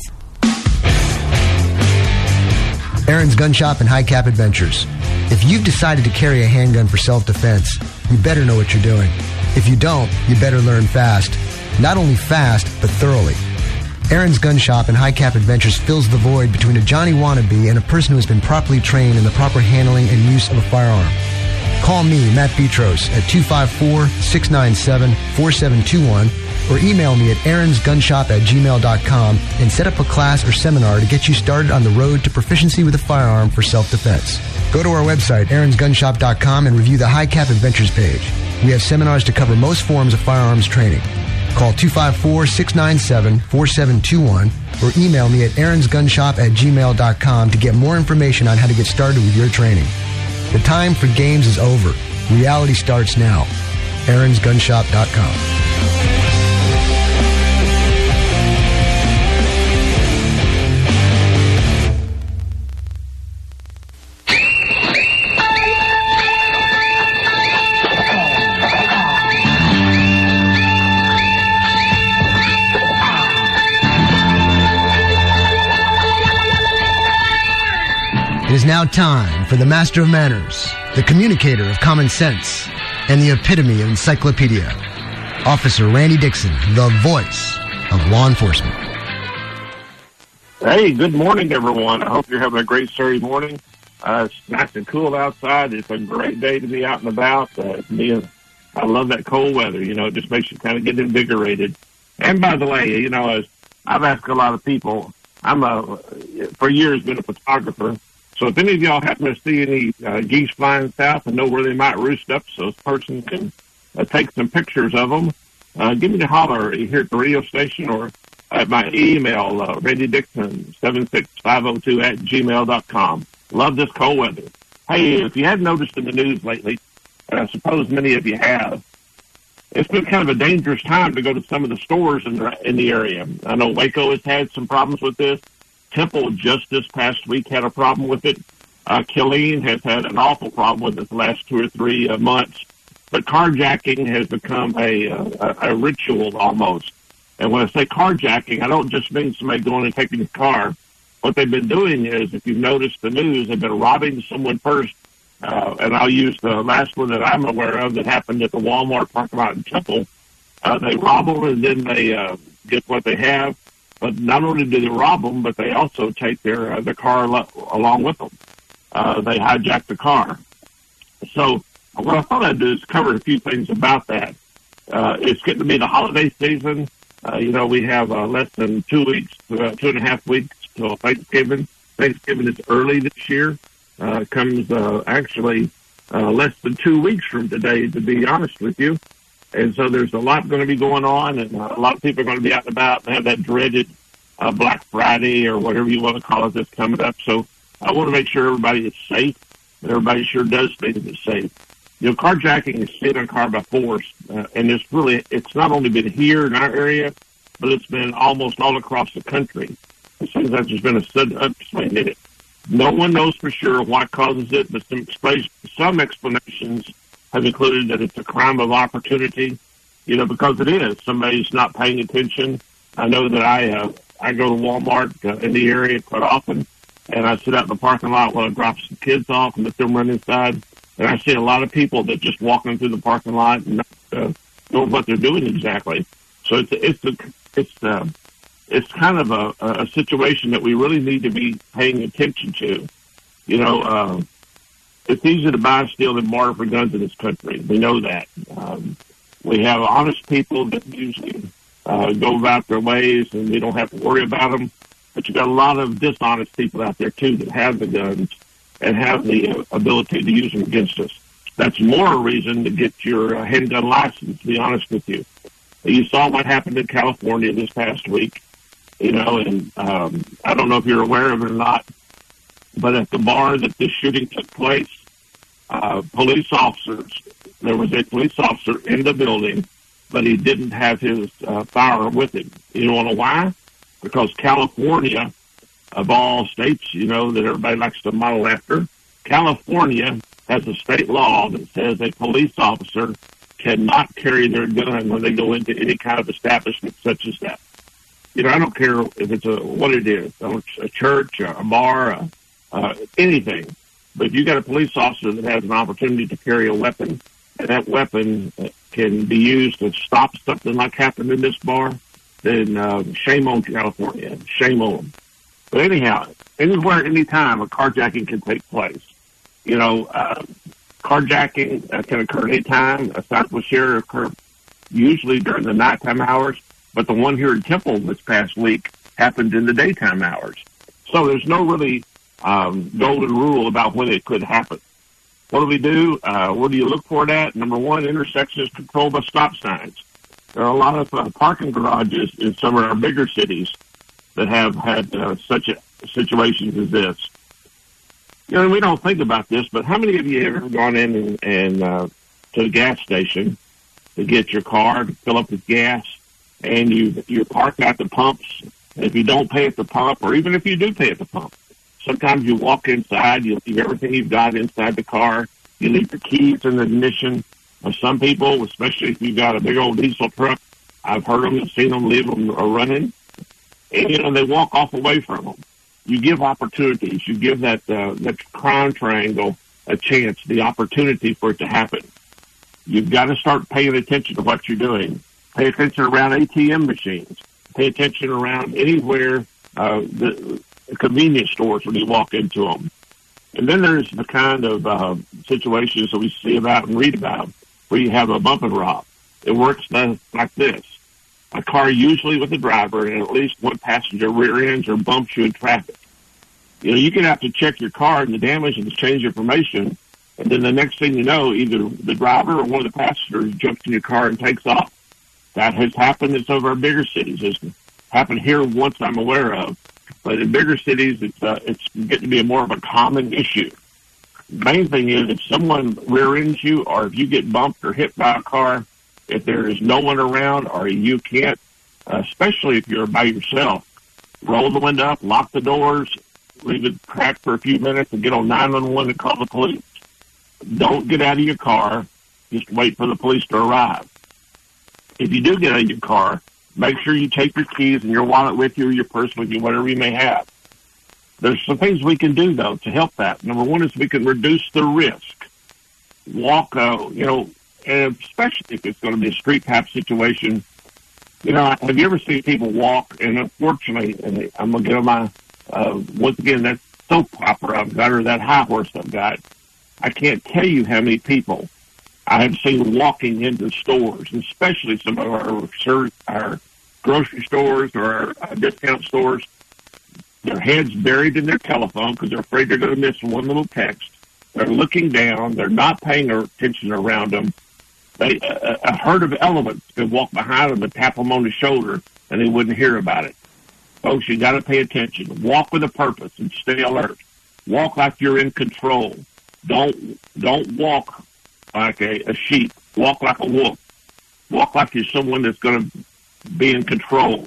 Aaron's Gun Shop and High Cap Adventures. If you've decided to carry a handgun for self-defense, you better know what you're doing. If you don't, you better learn fast. Not only fast, but thoroughly. Aaron's Gun Shop and High Cap Adventures fills the void between a Johnny wannabe and a person who has been properly trained in the proper handling and use of a firearm. Call me, Matt Petros, at two five four, six nine seven, four seven two one or email me at aaronsgunshop at gmail dot com and set up a class or seminar to get you started on the road to proficiency with a firearm for self-defense. Go to our website, aarons gun shop dot com, and review the High Cap Adventures page. We have seminars to cover most forms of firearms training. Call two five four, six nine seven, four seven two one or email me at aaronsgunshop at gmail dot com to get more information on how to get started with your training. The time for games is over. Reality starts now. aarons gunshop dot com. It is now time for the master of manners, the communicator of common sense, and the epitome of encyclopedia, Officer Randy Dixon, the voice of law enforcement. Hey, good morning, everyone. I hope you're having a great Saturday morning. Uh, it's nice and cool outside. It's a great day to be out and about. Uh, me, I love that cold weather. You know, it just makes you kind of get invigorated. And by the way, you know, as I've asked a lot of people, I'm a, for years been a photographer. So if any of y'all happen to see any uh, geese flying south and know where they might roost up so this person can uh, take some pictures of them, uh, give me a holler here at the radio station or at my email, uh, Randy Dixon seven six five oh two at gmail dot com. Love this cold weather. Hey, if you hadn't noticed in the news lately, and I suppose many of you have, it's been kind of a dangerous time to go to some of the stores in the, in the area. I know Waco has had some problems with this. Temple just this past week had a problem with it. Uh, Killeen has had an awful problem with it the last two or three uh, months. But carjacking has become a, a, a ritual almost. And when I say carjacking, I don't just mean somebody going and taking a car. What they've been doing is, if you've noticed the news, they've been robbing someone first. Uh, and I'll use the last one that I'm aware of that happened at the Walmart parking lot in Temple. Uh, they rob them and then they uh, get what they have. But not only do they rob them, but they also take their uh, the car lo- along with them. Uh, they hijack the car. So what I thought I'd do is cover a few things about that. Uh, it's getting to be the holiday season. Uh, you know, we have uh, less than two weeks, uh, two and a half weeks till Thanksgiving. Thanksgiving is early this year. Uh, comes uh, actually uh, less than two weeks from today, to be honest with you. And so there's a lot going to be going on, and uh, a lot of people are going to be out and about and have that dreaded uh, Black Friday or whatever you want to call it that's coming up. So I want to make sure everybody is safe, and everybody sure does think it's safe. You know, carjacking is stealing a car by force, uh, and it's really, it's not only been here in our area, but it's been almost all across the country. It seems like there's been a sudden upswing in it. No one knows for sure what causes it, but some, some explanations have included that it's a crime of opportunity, you know, because it is. Somebody's not paying attention. I know that I uh, I go to Walmart uh, in the area quite often, and I sit out in the parking lot while I drop some kids off and let them run inside. And I see a lot of people that just walking through the parking lot and not uh, know what they're doing exactly. So it's it's a, it's uh, it's kind of a, a situation that we really need to be paying attention to. You know, uh, it's easy to buy, steal, and barter for guns in this country. We know that. Um, we have honest people that usually uh, go about their ways, and we don't have to worry about them. But you've got a lot of dishonest people out there, too, that have the guns and have the uh, ability to use them against us. That's more a reason to get your uh, handgun license, to be honest with you. You saw what happened in California this past week, you know, and um, I don't know if you're aware of it or not, but at the bar that this shooting took place, uh, police officers, there was a police officer in the building, but he didn't have his uh, firearm with him. You know why? Because California, of all states, you know, that everybody likes to model after, California has a state law that says a police officer cannot carry their gun when they go into any kind of establishment such as that. You know, I don't care if it's a what it is, a church, a bar, a, uh, anything. But if you got a police officer that has an opportunity to carry a weapon, and that weapon can be used to stop something like happened in this bar, then uh, shame on California. Shame on them. But anyhow, anywhere, anytime, a carjacking can take place. You know, uh, carjacking uh, can occur anytime. A Southwest share occur usually during the nighttime hours, but the one here in Temple this past week happened in the daytime hours. So there's no really um, golden rule about when it could happen. What do we do? Uh, what do you look for that? Number one, intersections controlled by stop signs. There are a lot of uh, parking garages in some of our bigger cities that have had uh, such a, situations as this. You know, we don't think about this, but how many of you have ever gone in and, and uh, to a gas station to get your car to fill up with gas, and you you park at the pumps? If you don't pay at the pump, or even if you do pay at the pump, sometimes you walk inside, you leave everything you've got inside the car. You leave your keys in the ignition. Uh, some people, especially if you've got a big old diesel truck, I've heard them and seen them leave them uh, running, and you know they walk off away from them. You give opportunities. You give that uh, that crime triangle a chance, the opportunity for it to happen. You've got to start paying attention to what you're doing. Pay attention around A T M machines. Pay attention around anywhere, uh, the, the convenience stores when you walk into them. And then there's the kind of uh, situations that we see about and read about where you have a bump and rob. It works like this. A car usually with a driver and at least one passenger rear ends or bumps you in traffic. You know, you can have to check your car and the damage and exchange information, and then the next thing you know, either the driver or one of the passengers jumps in your car and takes off. That has happened in some of our bigger cities. It's happened here once I'm aware of. But in bigger cities, it's uh, it's getting to be a more of a common issue. The main thing is if someone rear ends you or if you get bumped or hit by a car, if there is no one around or you can't, uh, especially if you're by yourself, roll the window up, lock the doors, leave it cracked for a few minutes and get on nine one one and call the police. Don't get out of your car. Just wait for the police to arrive. If you do get out of your car, make sure you take your keys and your wallet with you or your purse with you, whatever you may have. There's some things we can do, though, to help that. Number one is we can reduce the risk. Walk, uh, you know, and especially if it's going to be a street type situation. You know, have you ever seen people walk? And unfortunately, and I'm going to get on my, uh, once again, that soap opera I've got or that high horse I've got. I can't tell you how many people I have seen walking into stores, especially some of our, our grocery stores or our discount stores. Their heads buried in their telephone because they're afraid they're going to miss one little text. They're looking down. They're not paying attention around them. They, a, a herd of elephants could walk behind them and tap them on the shoulder, and they wouldn't hear about it. Folks, you got to pay attention. Walk with a purpose and stay alert. Walk like you're in control. Don't don't walk like a, a sheep. Walk like a wolf. Walk like you're someone that's going to be in control.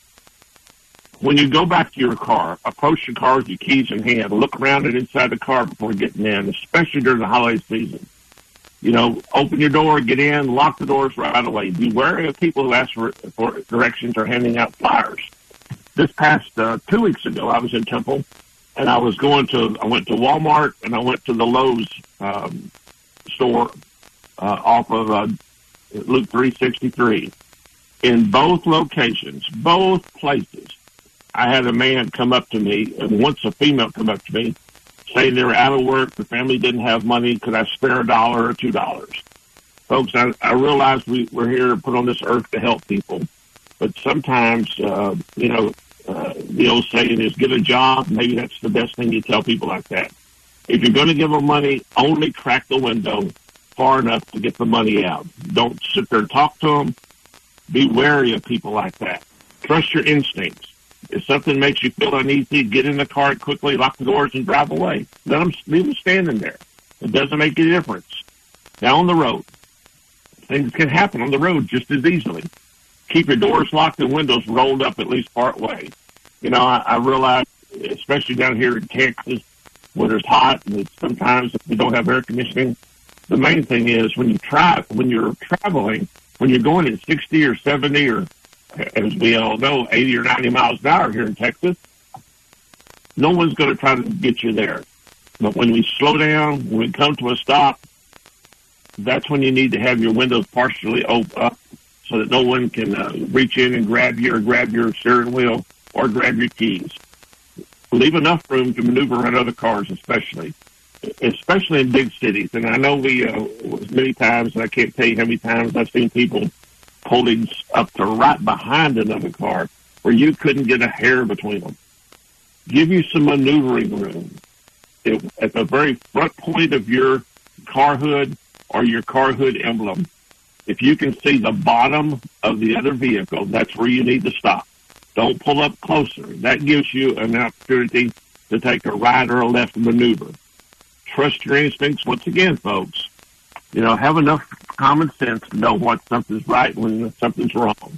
When you go back to your car, approach your car with your keys in hand. Look around and inside the car before getting in, especially during the holiday season. You know, open your door, get in, lock the doors right away. Be wary of people who ask for, for directions or handing out flyers. This past uh, two weeks ago, I was in Temple, and I was going to, I went to Walmart, and I went to the Lowe's um, store uh, off of uh, Loop three sixty-three. In both locations, both places, I had a man come up to me, and once a female come up to me, saying they were out of work, the family didn't have money, could I spare a dollar or two dollars? Folks, I, I realize we, we're here to put on this earth to help people, but sometimes, uh, you know, uh, the old saying is get a job. Maybe that's the best thing you tell people like that. If you're going to give them money, only crack the window far enough to get the money out. Don't sit there and talk to them. Be wary of people like that. Trust your instincts. If something makes you feel uneasy, get in the car quickly, lock the doors, and drive away. Let them leave them standing there. It doesn't make any difference. Now on the road, things can happen on the road just as easily. Keep your doors locked and windows rolled up at least part way. You know, I, I realize, especially down here in Texas, where it's hot and it's sometimes we don't have air conditioning. The main thing is when you try, when you're traveling, when you're going at sixty or seventy or, as we all know, eighty or ninety miles an hour here in Texas, no one's going to try to get you there. But when we slow down, when we come to a stop, that's when you need to have your windows partially open up so that no one can uh, reach in and grab you or grab your steering wheel or grab your keys. Leave enough room to maneuver around other cars, especially, especially in big cities. And I know we, uh, many times, and I can't tell you how many times I've seen people pulling up to right behind another car where you couldn't get a hair between them. Give you some maneuvering room. It, at the very front point of your car hood or your car hood emblem, if you can see the bottom of the other vehicle, that's where you need to stop. Don't pull up closer. That gives you an opportunity to take a right or a left maneuver. Trust your instincts. Once again, folks, you know, have enough common sense to know what something's right when something's wrong.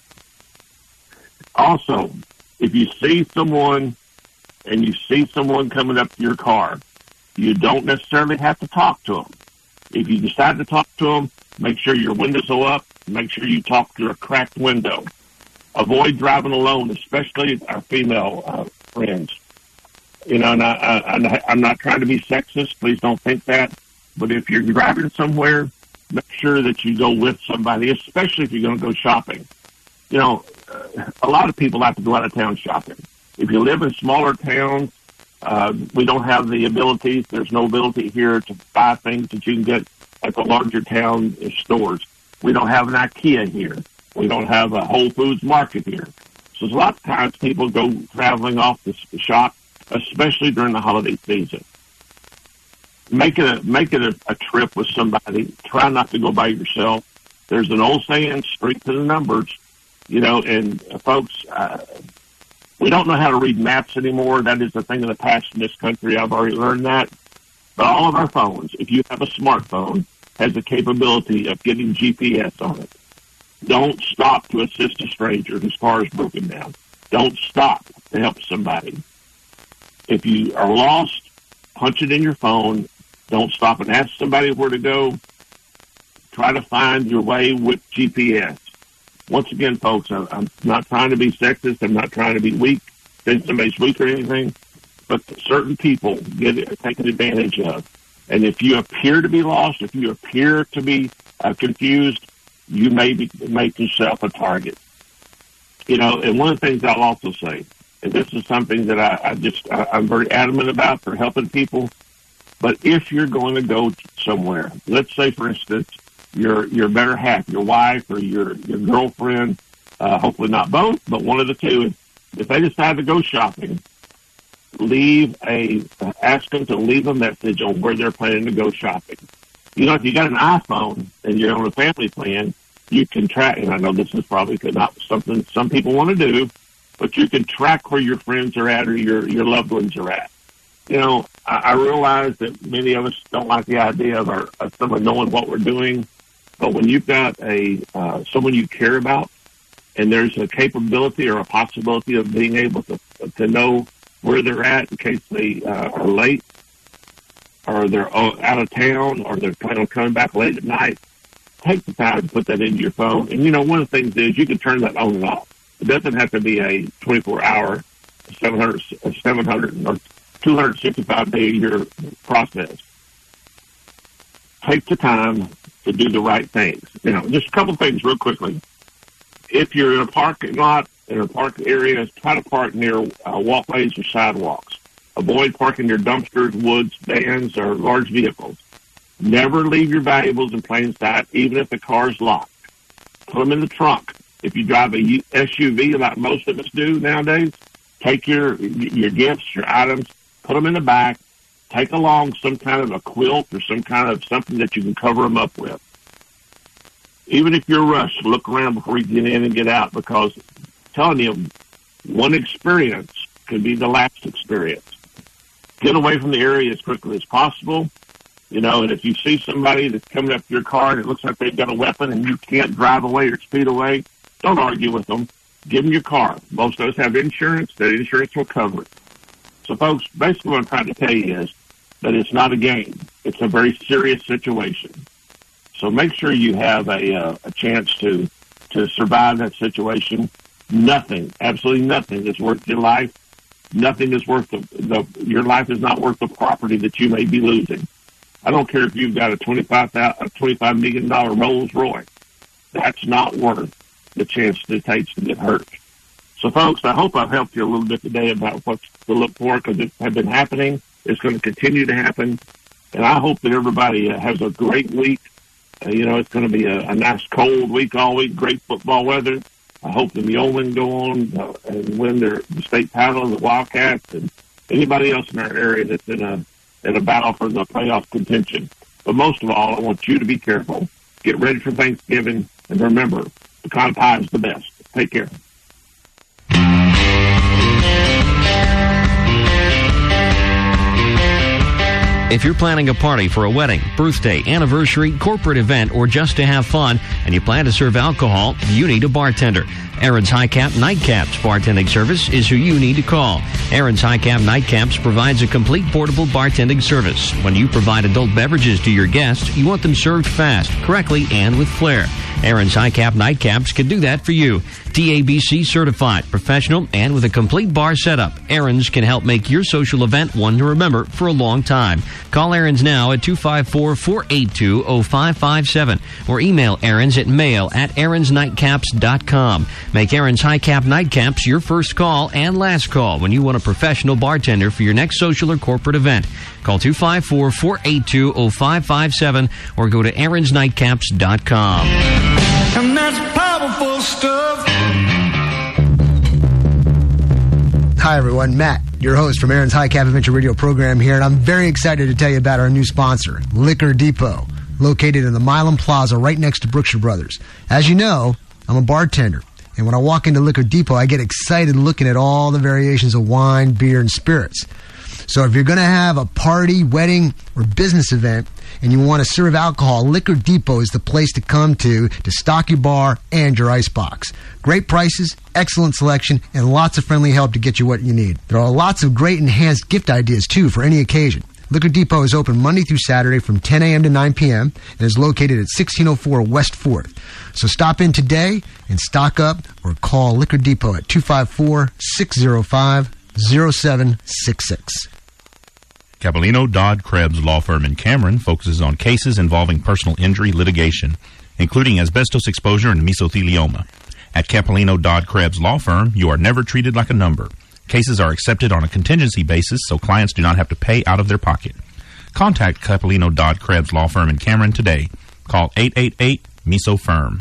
Also, if you see someone and you see someone coming up to your car, you don't necessarily have to talk to them. If you decide to talk to them, make sure your windows are up. Make sure you talk through a cracked window. Avoid driving alone, especially our female uh, friends. You know, and I, I, I'm not trying to be sexist. Please don't think that. But if you're driving somewhere, make sure that you go with somebody, especially if you're going to go shopping. You know, uh, a lot of people have to go out of town shopping. If you live in smaller towns, uh, we don't have the abilities. There's no ability here to buy things that you can get at the larger town stores. We don't have an IKEA here. We don't have a Whole Foods market here. So a lot of times people go traveling off to shop, especially during the holiday season. Make it a, make it a, a trip with somebody. Try not to go by yourself. There's an old saying, strength to the numbers, you know, and uh, folks, uh, we don't know how to read maps anymore. That is a thing of the past in this country. I've already learned that. But all of our phones, if you have a smartphone, has the capability of getting G P S on it. Don't stop to assist a stranger whose car is broken down. Don't stop to help somebody. If you are lost, punch it in your phone. Don't stop and ask somebody where to go. Try to find your way with G P S. Once again, folks, I'm not trying to be sexist. I'm not trying to be weak, think somebody's weak or anything. But certain people get it, taken advantage of. And if you appear to be lost, if you appear to be uh, confused, you may be, make yourself a target. You know, and one of the things I'll also say, and this is something that I, I just, I, I'm very adamant about for helping people, but if you're going to go somewhere, let's say, for instance, your your better half, your wife or your, your girlfriend, uh, hopefully not both, but one of the two, if they decide to go shopping, leave a, uh, ask them to leave a message on where they're planning to go shopping. You know, if you got an iPhone and you're on a family plan, you can track, and I know this is probably not something some people want to do, but you can track where your friends are at or your, your loved ones are at. You know, I, I realize that many of us don't like the idea of, our, of someone knowing what we're doing, but when you've got a uh, someone you care about and there's a capability or a possibility of being able to to know where they're at in case they uh, are late or they're out of town or they're planning on coming back late at night, take the time to put that into your phone. And, you know, one of the things is you can turn that on and off. It doesn't have to be a twenty-four hour, seven hundred, seven hundred or two hundred sixty-five day a year process. Take the time to do the right things. You know, just a couple things real quickly. If you're in a parking lot, in a park area, try to park near uh, walkways or sidewalks. Avoid parking near dumpsters, woods, vans, or large vehicles. Never leave your valuables in plain sight, even if the car's locked. Put them in the trunk. If you drive a S U V, like most of us do nowadays, take your your gifts, your items, put them in the back. Take along some kind of a quilt or some kind of something that you can cover them up with. Even if you're rushed, look around before you get in and get out, because I'm telling you, one experience could be the last experience. Get away from the area as quickly as possible. You know, and if you see somebody that's coming up to your car and it looks like they've got a weapon and you can't drive away or speed away, don't argue with them. Give them your car. Most of us have insurance. That insurance will cover it. So, folks, basically what I'm trying to tell you is that it's not a game. It's a very serious situation. So make sure you have a, uh, a chance to to survive that situation. Nothing, absolutely nothing is worth your life. Nothing is worth the, the your life is not worth the property that you may be losing. I don't care if you've got a twenty-five million dollars Rolls Royce. That's not worth the chance that it takes to get hurt. So, folks, I hope I've helped you a little bit today about what to look for, because it has been happening. It's going to continue to happen. And I hope that everybody uh, has a great week. Uh, you know, it's going to be a, a nice cold week all week, great football weather. I hope the Yeomen go on uh, and win their the state title, the Wildcats, and anybody else in our area that's in a, in a battle for the playoff contention. But most of all, I want you to be careful. Get ready for Thanksgiving. And remember, pecan pie is the best. Take care. If you're planning a party for a wedding, birthday, anniversary, corporate event, or just to have fun, and you plan to serve alcohol, you need a bartender. Aaron's High Cap Nightcaps bartending service is who you need to call. Aaron's High Cap Nightcaps provides a complete portable bartending service. When you provide adult beverages to your guests, you want them served fast, correctly, and with flair. Aaron's High Cap Nightcaps can do that for you. T A B C certified, professional, and with a complete bar setup, Aaron's can help make your social event one to remember for a long time. Call Aaron's now at two five four, four eight two, zero five five seven or email Aaron's at mail at aarons nightcaps dot com. Make Aaron's High Cap Nightcaps your first call and last call when you want a professional bartender for your next social or corporate event. Call two five four, four eight two, zero five five seven or go to aarons nightcaps dot com. And that's powerful stuff. Hi, everyone. Matt, your host from Aaron's High Cap Adventure Radio program here, and I'm very excited to tell you about our new sponsor, Liquor Depot, located in the Milan Plaza right next to Brookshire Brothers. As you know, I'm a bartender, and when I walk into Liquor Depot, I get excited looking at all the variations of wine, beer, and spirits. So if you're going to have a party, wedding, or business event, and you want to serve alcohol, Liquor Depot is the place to come to to stock your bar and your icebox. Great prices, excellent selection, and lots of friendly help to get you what you need. There are lots of great enhanced gift ideas, too, for any occasion. Liquor Depot is open Monday through Saturday from ten a.m. to nine p.m. and is located at sixteen oh four West fourth. So stop in today and stock up or call Liquor Depot at two five four, six oh five, oh seven six six. Capellino Dodd Krebs Law Firm in Cameron focuses on cases involving personal injury litigation, including asbestos exposure and mesothelioma. At Capellino Dodd Krebs Law Firm, you are never treated like a number. Cases are accepted on a contingency basis, so clients do not have to pay out of their pocket. Contact Capellino Dodd Krebs Law Firm in Cameron today. Call eight eight eight, M E S O, firm.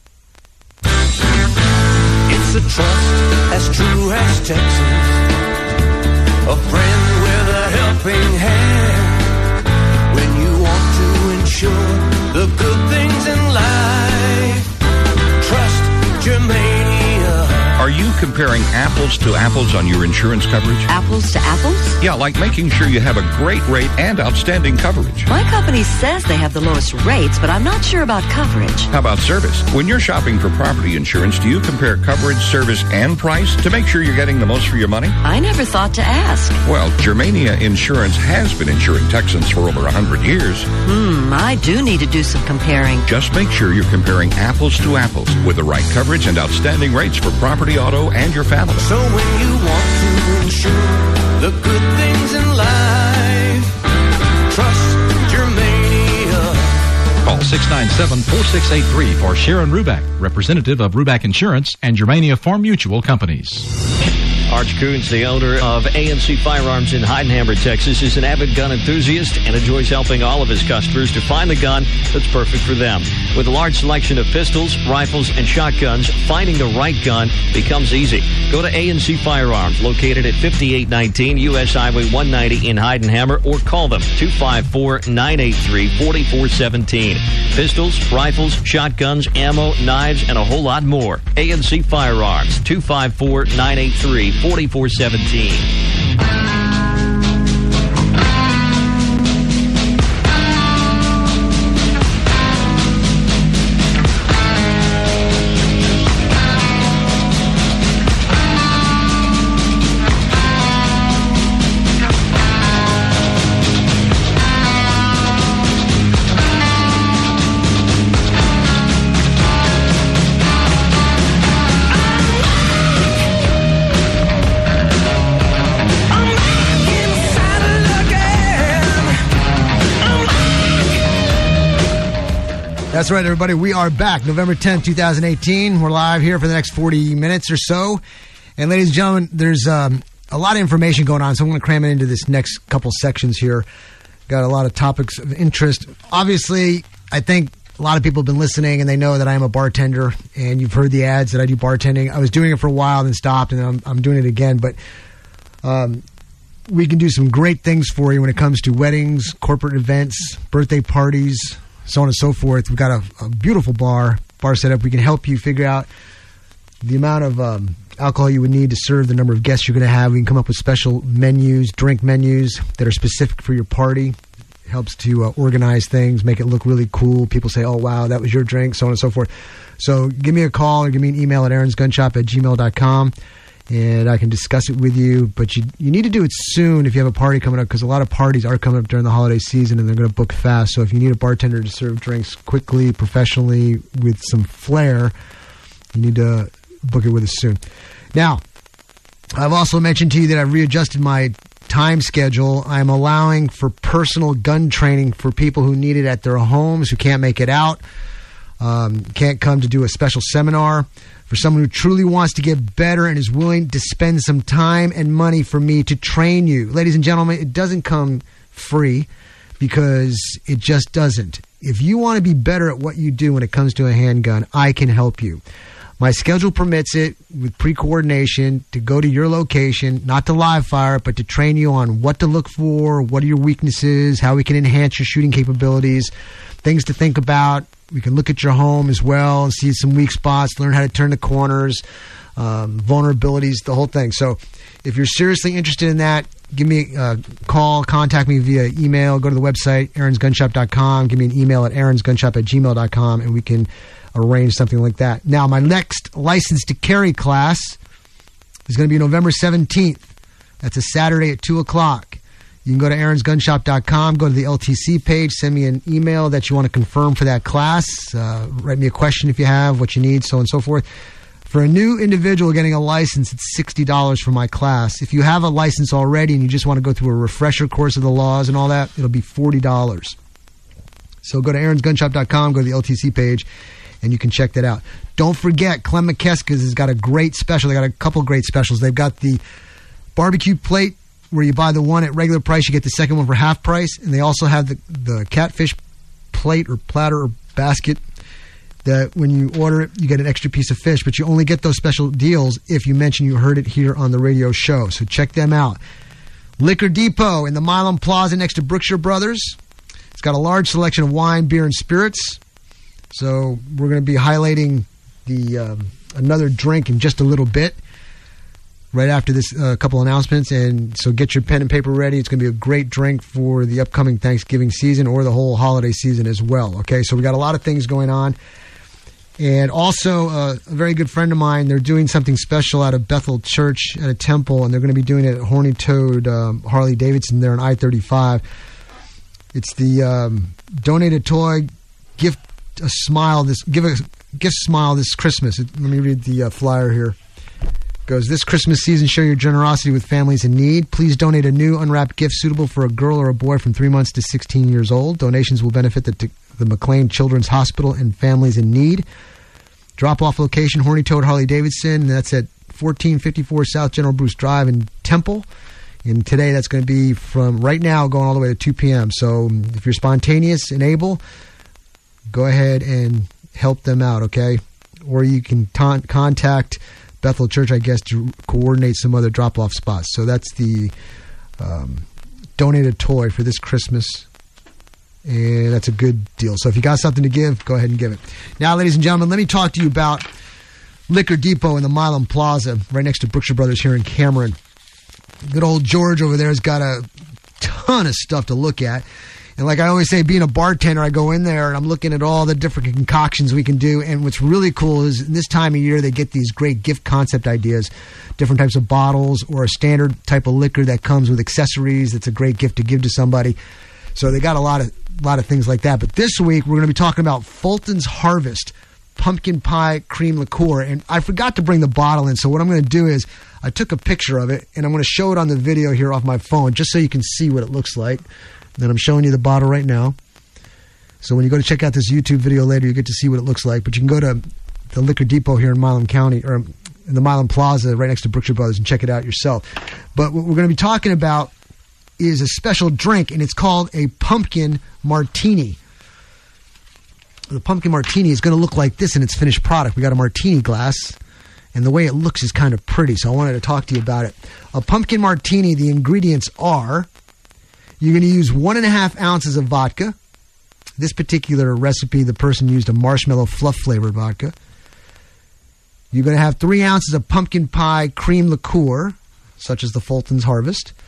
It's a trust as true as Texas, a friend with a helping hand. When you want to ensure the good things in life, trust Germania. Are you comparing apples to apples on your insurance coverage? Apples to apples? Yeah, like making sure you have a great rate and outstanding coverage. My company says they have the lowest rates, but I'm not sure about coverage. How about service? When you're shopping for property insurance, do you compare coverage, service, and price to make sure you're getting the most for your money? I never thought to ask. Well, Germania Insurance has been insuring Texans for over one hundred years. Hmm, I do need to do some comparing. Just make sure you're comparing apples to apples with the right coverage and outstanding rates for property, auto, and your family. So when you want to ensure the good things in life, trust Germania. Call six nine seven, four six eight three for Sharon Ruback, representative of Ruback Insurance and Germania Farm Mutual Companies. Arch Coons, the owner of A N C Firearms in Heidenhammer, Texas, is an avid gun enthusiast and enjoys helping all of his customers to find the gun that's perfect for them. With a large selection of pistols, rifles, and shotguns, finding the right gun becomes easy. Go to A N C Firearms, located at fifty-eight nineteen U S Highway one ninety in Heidenhammer, or call them two five four, nine eight three, four four one seven. Pistols, rifles, shotguns, ammo, knives, and a whole lot more. A N C Firearms, two five four, nine eight three, four four one seven. That's right, everybody. We are back. November tenth, twenty eighteen. We're live here for the next forty minutes or so. And ladies and gentlemen, there's um, a lot of information going on, so I'm going to cram it into this next couple sections here. Got a lot of topics of interest. Obviously, I think a lot of people have been listening, and they know that I am a bartender, and you've heard the ads that I do bartending. I was doing it for a while, then stopped, and I'm, I'm doing it again. But um, we can do some great things for you when it comes to weddings, corporate events, birthday parties, so on and so forth. We've got a, a beautiful bar, bar setup. We can help you figure out the amount of um, alcohol you would need to serve the number of guests you're going to have. We can come up with special menus, drink menus that are specific for your party. helps to uh, organize things, make it look really cool. People say, oh, wow, that was your drink, so on and so forth. So give me a call or give me an email at aarons gun shop at gmail dot com, and I can discuss it with you. But you you need to do it soon if you have a party coming up, because a lot of parties are coming up during the holiday season, and they're going to book fast. So if you need a bartender to serve drinks quickly, professionally, with some flair, you need to book it with us soon. Now, I've also mentioned to you that I've readjusted my time schedule. I'm allowing for personal gun training for people who need it at their homes, who can't make it out, um, can't come to do a special seminar. For someone who truly wants to get better and is willing to spend some time and money for me to train you. Ladies and gentlemen, it doesn't come free, because it just doesn't. If you want to be better at what you do when it comes to a handgun, I can help you. My schedule permits it, with pre-coordination, to go to your location, not to live fire, but to train you on what to look for, what are your weaknesses, how we can enhance your shooting capabilities, things to think about. We can look at your home as well and see some weak spots, learn how to turn the corners, um, vulnerabilities, the whole thing. So if you're seriously interested in that, give me a call, contact me via email, go to the website, aarons gun shop dot com, give me an email at aarons gun shop at gmail dot com, and we can arrange something like that. Now, my next license to carry class is going to be November seventeenth. That's a Saturday at two o'clock. You can go to aarons gun shop dot com, go to the L T C page, send me an email that you want to confirm for that class. Uh, write me a question if you have, what you need, so on and so forth. For a new individual getting a license, it's sixty dollars for my class. If you have a license already and you just want to go through a refresher course of the laws and all that, it'll be forty dollars. So go to aarons gun shop dot com, go to the L T C page, and you can check that out. Don't forget, Clem McKeska's has got a great special. They got a couple great specials. They've got the barbecue plate, where you buy the one at regular price, you get the second one for half price. And they also have the, the catfish plate or platter or basket that when you order it, you get an extra piece of fish. But you only get those special deals if you mention you heard it here on the radio show. So check them out. Liquor Depot in the Milan Plaza next to Brookshire Brothers. It's got a large selection of wine, beer, and spirits. So we're going to be highlighting the um, another drink in just a little bit, right after this uh, couple announcements. And so get your pen and paper ready. It's going to be a great drink for the upcoming Thanksgiving season or the whole holiday season as well. Okay, so we got a lot of things going on. And also uh, a very good friend of mine, they're doing something special out of Bethel Church at a temple, and they're going to be doing it at Horny Toad um, Harley Davidson there on I thirty-five. It's the um, Donate a Toy, Gift a Smile, this give a gift smile this Christmas. It, let me read the uh, flyer here. It goes, this Christmas season, show your generosity with families in need. Please donate a new unwrapped gift suitable for a girl or a boy from three months to sixteen years old. Donations will benefit the t- the McLean Children's Hospital and families in need. Drop-off location, Horny Toad Harley Davidson, and that's at fourteen fifty-four South General Bruce Drive in Temple. And today that's going to be from right now going all the way to two p.m. So if you're spontaneous and able, go ahead and help them out, okay? Or you can ta- contact Bethel Church, I guess, to coordinate some other drop-off spots. So that's the um, Donate a Toy for this Christmas. And that's a good deal. So if you got something to give, go ahead and give it. Now, ladies and gentlemen, let me talk to you about Liquor Depot in the Milan Plaza, right next to Brookshire Brothers here in Cameron. Good old George over there has got a ton of stuff to look at. And like I always say, being a bartender, I go in there and I'm looking at all the different concoctions we can do. And what's really cool is in this time of year, they get these great gift concept ideas, different types of bottles or a standard type of liquor that comes with accessories. That's a great gift to give to somebody. So they got a lot of a lot of things like that. But this week, we're going to be talking about Fulton's Harvest Pumpkin Pie Cream Liqueur. And I forgot to bring the bottle in. So what I'm going to do is I took a picture of it, and I'm going to show it on the video here off my phone just so you can see what it looks like. Then I'm showing you the bottle right now. So when you go to check out this YouTube video later, you get to see what it looks like. But you can go to the Liquor Depot here in Milan County, or in the Milan Plaza right next to Brookshire Brothers, and check it out yourself. But what we're going to be talking about is a special drink, and it's called a pumpkin martini. The pumpkin martini is going to look like this in its finished product. We got a martini glass, and the way it looks is kind of pretty, so I wanted to talk to you about it. A pumpkin martini, the ingredients are, you're going to use one and a half ounces of vodka. This particular recipe, the person used a marshmallow fluff flavored vodka. You're going to have three ounces of pumpkin pie cream liqueur, such as the Fulton's Harvest.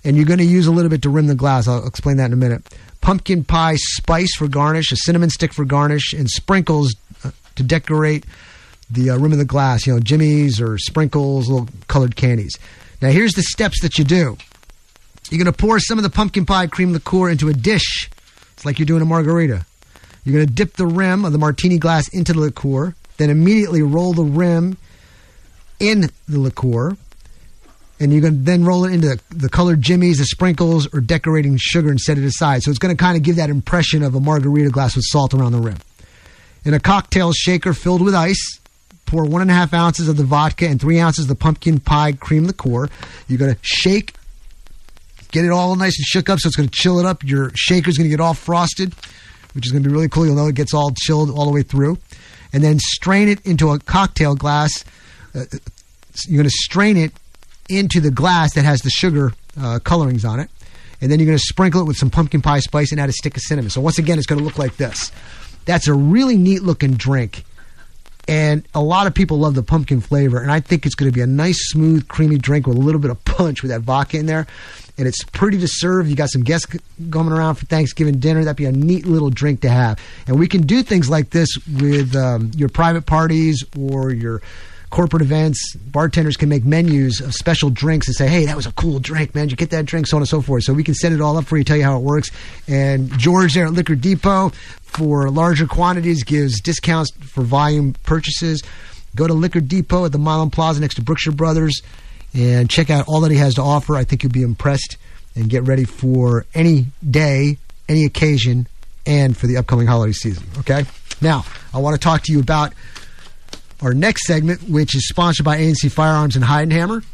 And you're going to use a little bit to rim the glass. I'll explain that in a minute. Pumpkin pie spice for garnish, a cinnamon stick for garnish, and sprinkles uh, to decorate the uh, rim of the glass. You know, jimmies or sprinkles, little colored candies. Now, here's the steps that you do. You're going to pour some of the pumpkin pie cream liqueur into a dish. It's like you're doing a margarita. You're going to dip the rim of the martini glass into the liqueur, then immediately roll the rim in the liqueur, and you're going to then roll it into the, the colored jimmies, the sprinkles, or decorating sugar and set it aside. So it's going to kind of give that impression of a margarita glass with salt around the rim. In a cocktail shaker filled with ice, pour one and a half ounces of the vodka and three ounces of the pumpkin pie cream liqueur. You're going to shake, get it all nice and shook up, so it's going to chill it up. Your shaker's going to get all frosted, which is going to be really cool. You'll know it gets all chilled all the way through. And then strain it into a cocktail glass. Uh, you're going to strain it into the glass that has the sugar uh, colorings on it. And then you're going to sprinkle it with some pumpkin pie spice and add a stick of cinnamon. So once again, it's going to look like this. That's a really neat looking drink. And a lot of people love the pumpkin flavor. And I think it's going to be a nice, smooth, creamy drink with a little bit of punch with that vodka in there. And it's pretty to serve. You got some guests coming around for Thanksgiving dinner. That'd be a neat little drink to have. And we can do things like this with um, your private parties or your corporate events. Bartenders can make menus of special drinks and say, hey, that was a cool drink, man. Did you get that drink? So on and so forth. So we can set it all up for you, tell you how it works. And George there at Liquor Depot, for larger quantities, gives discounts for volume purchases. Go to Liquor Depot at the Milan Plaza next to Brookshire Brothers and check out all that he has to offer. I think you'll be impressed, and get ready for any day, any occasion, and for the upcoming holiday season. Okay? Now, I want to talk to you about our next segment, which is sponsored by A N C Firearms in Heidenhammer.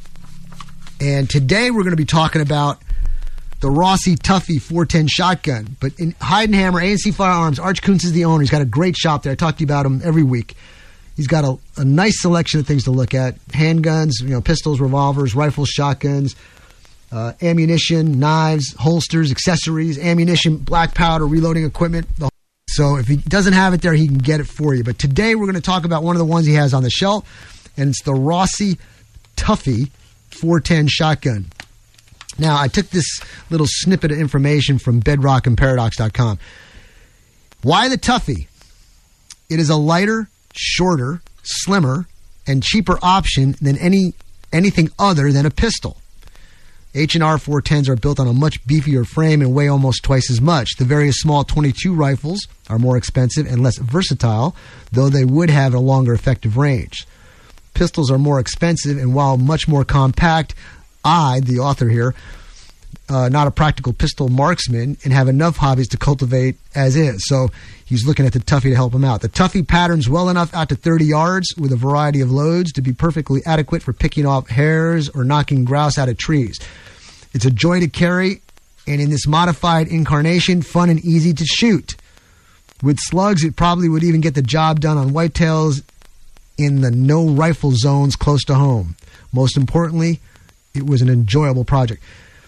And today we're going to be talking about the Rossi Tuffy four ten shotgun. But in Heidenhammer, A N C Firearms, Arch Kuntz is the owner. He's got a great shop there. I talk to you about him every week. He's got a, a nice selection of things to look at. Handguns, you know, pistols, revolvers, rifles, shotguns, uh, ammunition, knives, holsters, accessories, ammunition, black powder, reloading equipment. The whole So if he doesn't have it there, he can get it for you. But today we're going to talk about one of the ones he has on the shelf, and it's the Rossi Tuffy four ten shotgun. Now, I took this little snippet of information from bedrock and paradox dot com. Why the Tuffy? It is a lighter, shorter, slimmer, and cheaper option than any anything other than a pistol. H and R four tens are built on a much beefier frame and weigh almost twice as much. The various small twenty-two rifles are more expensive and less versatile, though they would have a longer effective range. Pistols are more expensive, and while much more compact, I, the author here, uh, not a practical pistol marksman, and have enough hobbies to cultivate as is. So he's looking at the Tuffy to help him out. The Tuffy patterns well enough out to thirty yards with a variety of loads to be perfectly adequate for picking off hares or knocking grouse out of trees. It's a joy to carry, and in this modified incarnation, fun and easy to shoot. With slugs, it probably would even get the job done on whitetails in the no rifle zones close to home. Most importantly, it was an enjoyable project.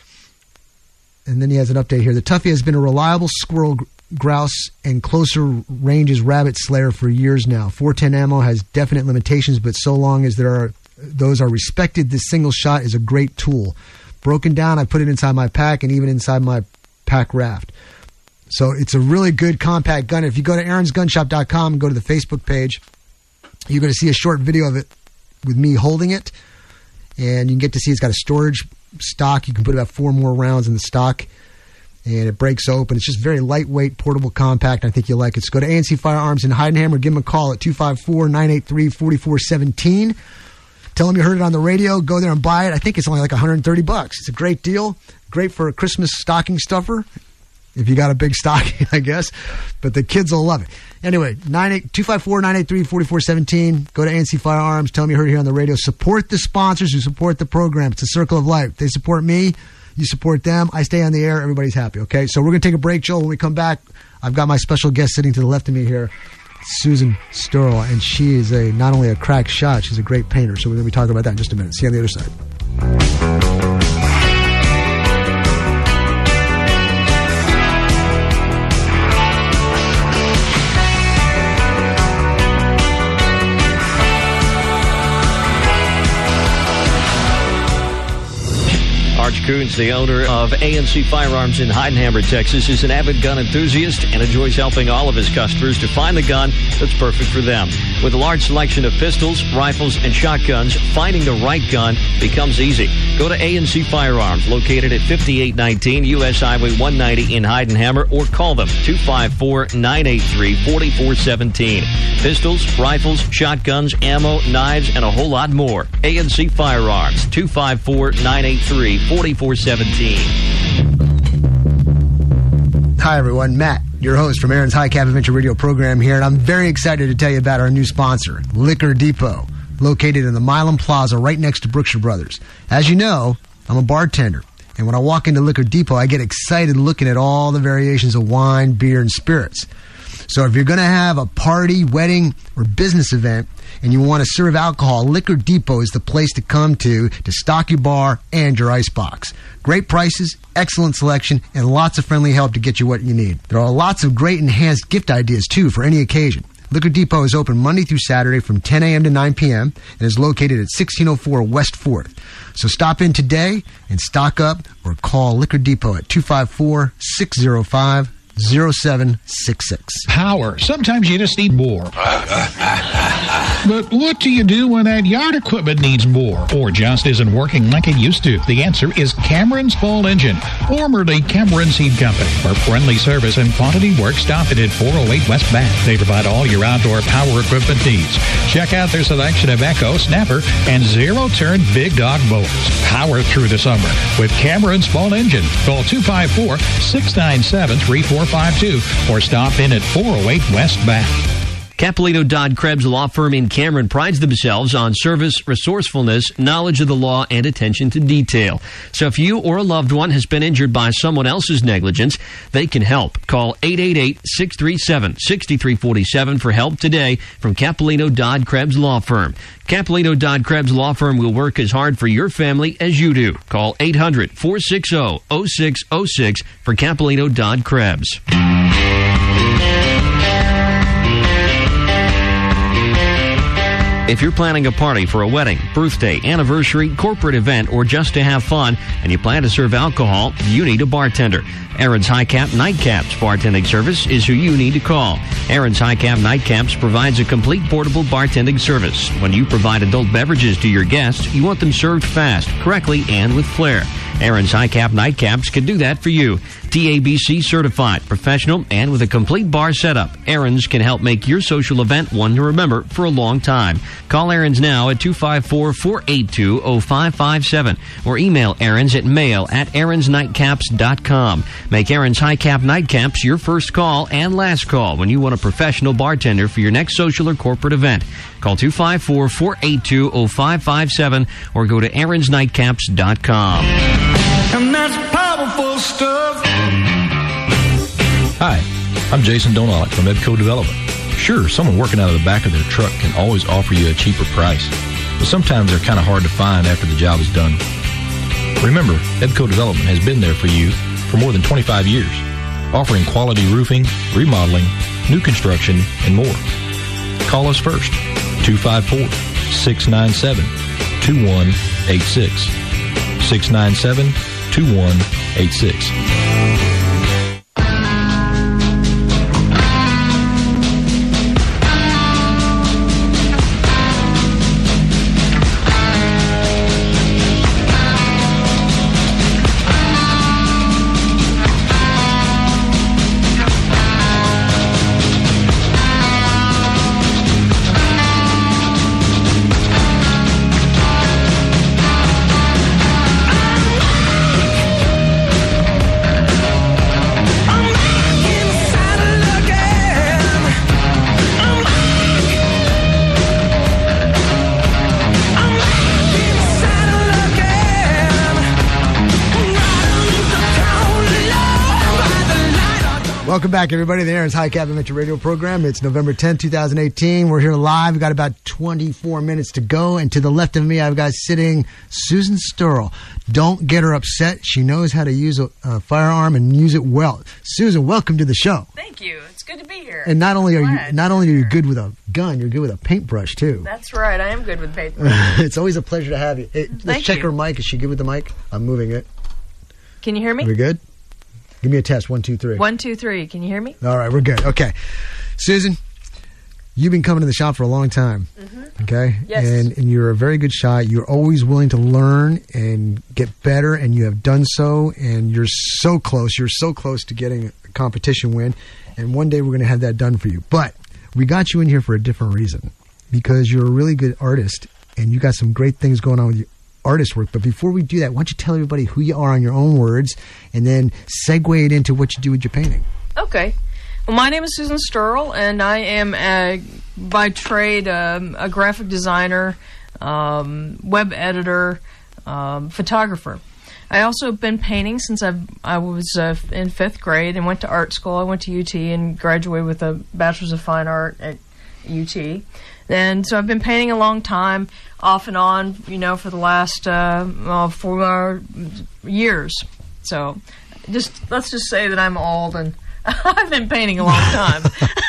And then he has an update here. The Tuffy has been a reliable squirrel, grouse, and closer ranges rabbit slayer for years now. four ten ammo has definite limitations, but so long as there are those are respected, this single shot is a great tool. Broken down, I put it inside my pack and even inside my pack raft. So it's a really good compact gun. If you go to aarons gun shop dot com and go to the Facebook page, you're going to see a short video of it with me holding it. And you can get to see it's got a storage stock. You can put about four more rounds in the stock. And it breaks open. It's just very lightweight, portable, compact. I think you'll like it. So go to A N C Firearms in Heidenhammer. Give them a call at two five four, nine eight three, four four one seven. Tell them you heard it on the radio. Go there and buy it. I think it's only like one hundred thirty bucks. It's a great deal. Great for a Christmas stocking stuffer. If you got a big stocking, I guess. But the kids will love it. Anyway, two five four, nine eight three, four four one seven. Go to A N C Firearms. Tell them you heard it here on the radio. Support the sponsors who support the program. It's a circle of life. They support me. You support them. I stay on the air. Everybody's happy, okay? So we're going to take a break, Joel. When we come back, I've got my special guest sitting to the left of me here, Susan Sturl, and she is a not only a crack shot, she's a great painter. So we're going to be talking about that in just a minute. See you on the other side. Arch Coons, the owner of A N C Firearms in Heidenhammer, Texas, is an avid gun enthusiast and enjoys helping all of his customers to find the gun that's perfect for them. With a large selection of pistols, rifles, and shotguns, finding the right gun becomes easy. Go to A N C Firearms, located at fifty-eight nineteen U S Highway one ninety in Heidenhammer, or call them two five four, nine eight three, four four one seven. Pistols, rifles, shotguns, ammo, knives, and a whole lot more. A N C Firearms, two five four, nine eight three, four four one seven. Hi, everyone. Matt, your host from Aaron's High Cap Adventure Radio program here, and I'm very excited to tell you about our new sponsor, Liquor Depot, located in the Milam Plaza right next to Brookshire Brothers. As you know, I'm a bartender, and when I walk into Liquor Depot, I get excited looking at all the variations of wine, beer, and spirits. So if you're going to have a party, wedding, or business event, and you want to serve alcohol, Liquor Depot is the place to come to to stock your bar and your icebox. Great prices, excellent selection, and lots of friendly help to get you what you need. There are lots of great enhanced gift ideas, too, for any occasion. Liquor Depot is open Monday through Saturday from ten a.m. to nine p.m. and is located at sixteen oh four West fourth. So stop in today and stock up or call Liquor Depot at two five four, six oh five, oh seven six six. Power. Sometimes you just need more. But what do you do when that yard equipment needs more or just isn't working like it used to? The answer is Cameron's Fall Engine, formerly Cameron Seed Company, where friendly service and quantity work. Stop it at four oh eight West Bath. They provide all your outdoor power equipment needs. Check out their selection of Echo, Snapper, and zero-turn Big Dog mowers. Power through the summer with Cameron's Fall Engine. Call two five four, six nine seven, three four five two or stop in at four oh eight West Bath. Capolino Dodd Krebs Law Firm in Cameron prides themselves on service, resourcefulness, knowledge of the law, and attention to detail. So if you or a loved one has been injured by someone else's negligence, they can help. Call eight eight eight, six three seven, six three four seven for help today from Capolino Dodd Krebs Law Firm. Capolino Dodd Krebs Law Firm will work as hard for your family as you do. Call eight hundred, four six zero, zero six zero six for Capolino Dodd Krebs. If you're planning a party for a wedding, birthday, anniversary, corporate event, or just to have fun, and you plan to serve alcohol, you need a bartender. Aaron's High Cap Nightcaps bartending service is who you need to call. Aaron's High Cap Nightcaps provides a complete portable bartending service. When you provide adult beverages to your guests, you want them served fast, correctly, and with flair. Aaron's High Cap Nightcaps can do that for you. T A B C certified, professional, and with a complete bar setup, Aaron's can help make your social event one to remember for a long time. Call Aaron's now at two five four, four eight two, zero five five seven or email Aaron's at mail at aarons nightcaps dot com. Make Aaron's High Cap Nightcaps your first call and last call when you want a professional bartender for your next social or corporate event. Call two five four, four eight two, zero five five seven or go to aarons nightcaps dot com. And that's powerful stuff. Hi, I'm Jason Donalik from Edco Development. Sure, someone working out of the back of their truck can always offer you a cheaper price, but sometimes they're kind of hard to find after the job is done. Remember, Edco Development has been there for you for more than twenty-five years, offering quality roofing, remodeling, new construction, and more. Call us first, two five four, six nine seven, two one eight six, six nine seven, two one eight six. Welcome back, everybody, to the Aaron's High Cap Adventure Radio program. It's November tenth, twenty eighteen. We're here live. We've got about twenty-four minutes to go. And to the left of me, I've got sitting Susan Sturl. Don't get her upset. She knows how to use a, a firearm and use it well. Susan, welcome to the show. Thank you. It's good to be here. And not only are Glad. you not only are you good with a gun, you're good with a paintbrush, too. That's right. I am good with paintbrush. It's always a pleasure to have you. Hey, let's Thank check you. her mic. Is she good with the mic? I'm moving it. Can you hear me? We good? Give me a test. One, two, three. One, two, three. Can you hear me? All right, we're good. Okay. Susan, you've been coming to the shop for a long time. Mm-hmm. Okay? Yes. And, and you're a very good shot. You're always willing to learn and get better, and you have done so, and you're so close. You're so close to getting a competition win, and one day we're going to have that done for you. But we got you in here for a different reason, because you're a really good artist, and you got some great things going on with your artist work. But before we do that, why don't you tell everybody who you are in your own words, and then segue it into what you do with your painting. Okay. Well, my name is Susan Sturl, and I am a, by trade um, a graphic designer, um, web editor, um, photographer. I also have been painting since I've, I was uh, in fifth grade and went to art school. I went to U T and graduated with a Bachelor's of Fine Art at U T. And so I've been painting a long time, off and on, you know, for the last uh, well, four years. So just let's just say that I'm old and I've been painting a long time.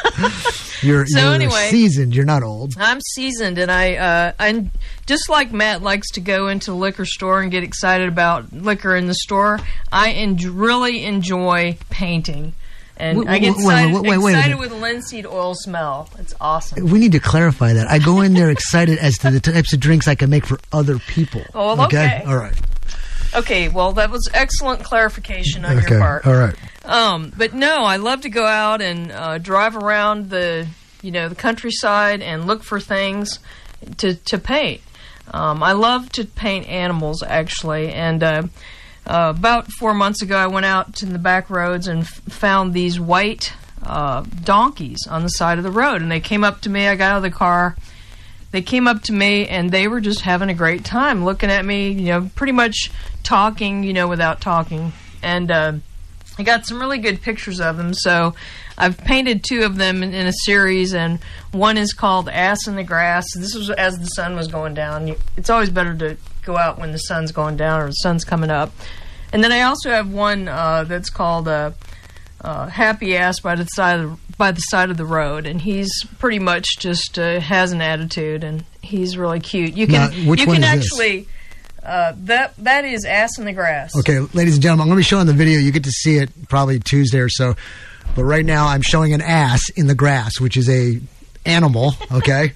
You're, so you're anyway, seasoned. You're not old. I'm seasoned, and I, uh, I just like Matt likes to go into the liquor store and get excited about liquor in the store. I en- really enjoy painting. And Wait, I get wait, excited, wait, wait, wait a excited minute. with linseed oil smell. It's awesome. We need to clarify that. I go in there excited as to the types of drinks I can make for other people. Oh, well, okay. All right. Okay, well, that was excellent clarification on Okay. your part. All right. Um, but no, I love to go out and uh, drive around the, you know, the countryside and look for things to to paint. Um, I love to paint animals, actually, and uh, uh, about four months ago, I went out to the back roads and f- found these white uh, donkeys on the side of the road, and they came up to me. I got out of the car. They came up to me, and they were just having a great time, looking at me, you know, pretty much talking, you know, without talking. And uh, I got some really good pictures of them, so I've painted two of them in, in a series, and one is called Ass in the Grass. This was as the sun was going down. You, it's always better to go out when the sun's going down or the sun's coming up. And then I also have one uh, that's called uh, uh, Happy Ass by the side of the by the side of the road, and he's pretty much just uh, has an attitude, and he's really cute. You can Now, which you one can is this? actually uh, that that is Ass in the Grass. Okay, ladies and gentlemen, I'm going to be showing the video. You get to see it probably Tuesday or so. But right now, I'm showing an ass in the grass, which is a animal. Okay.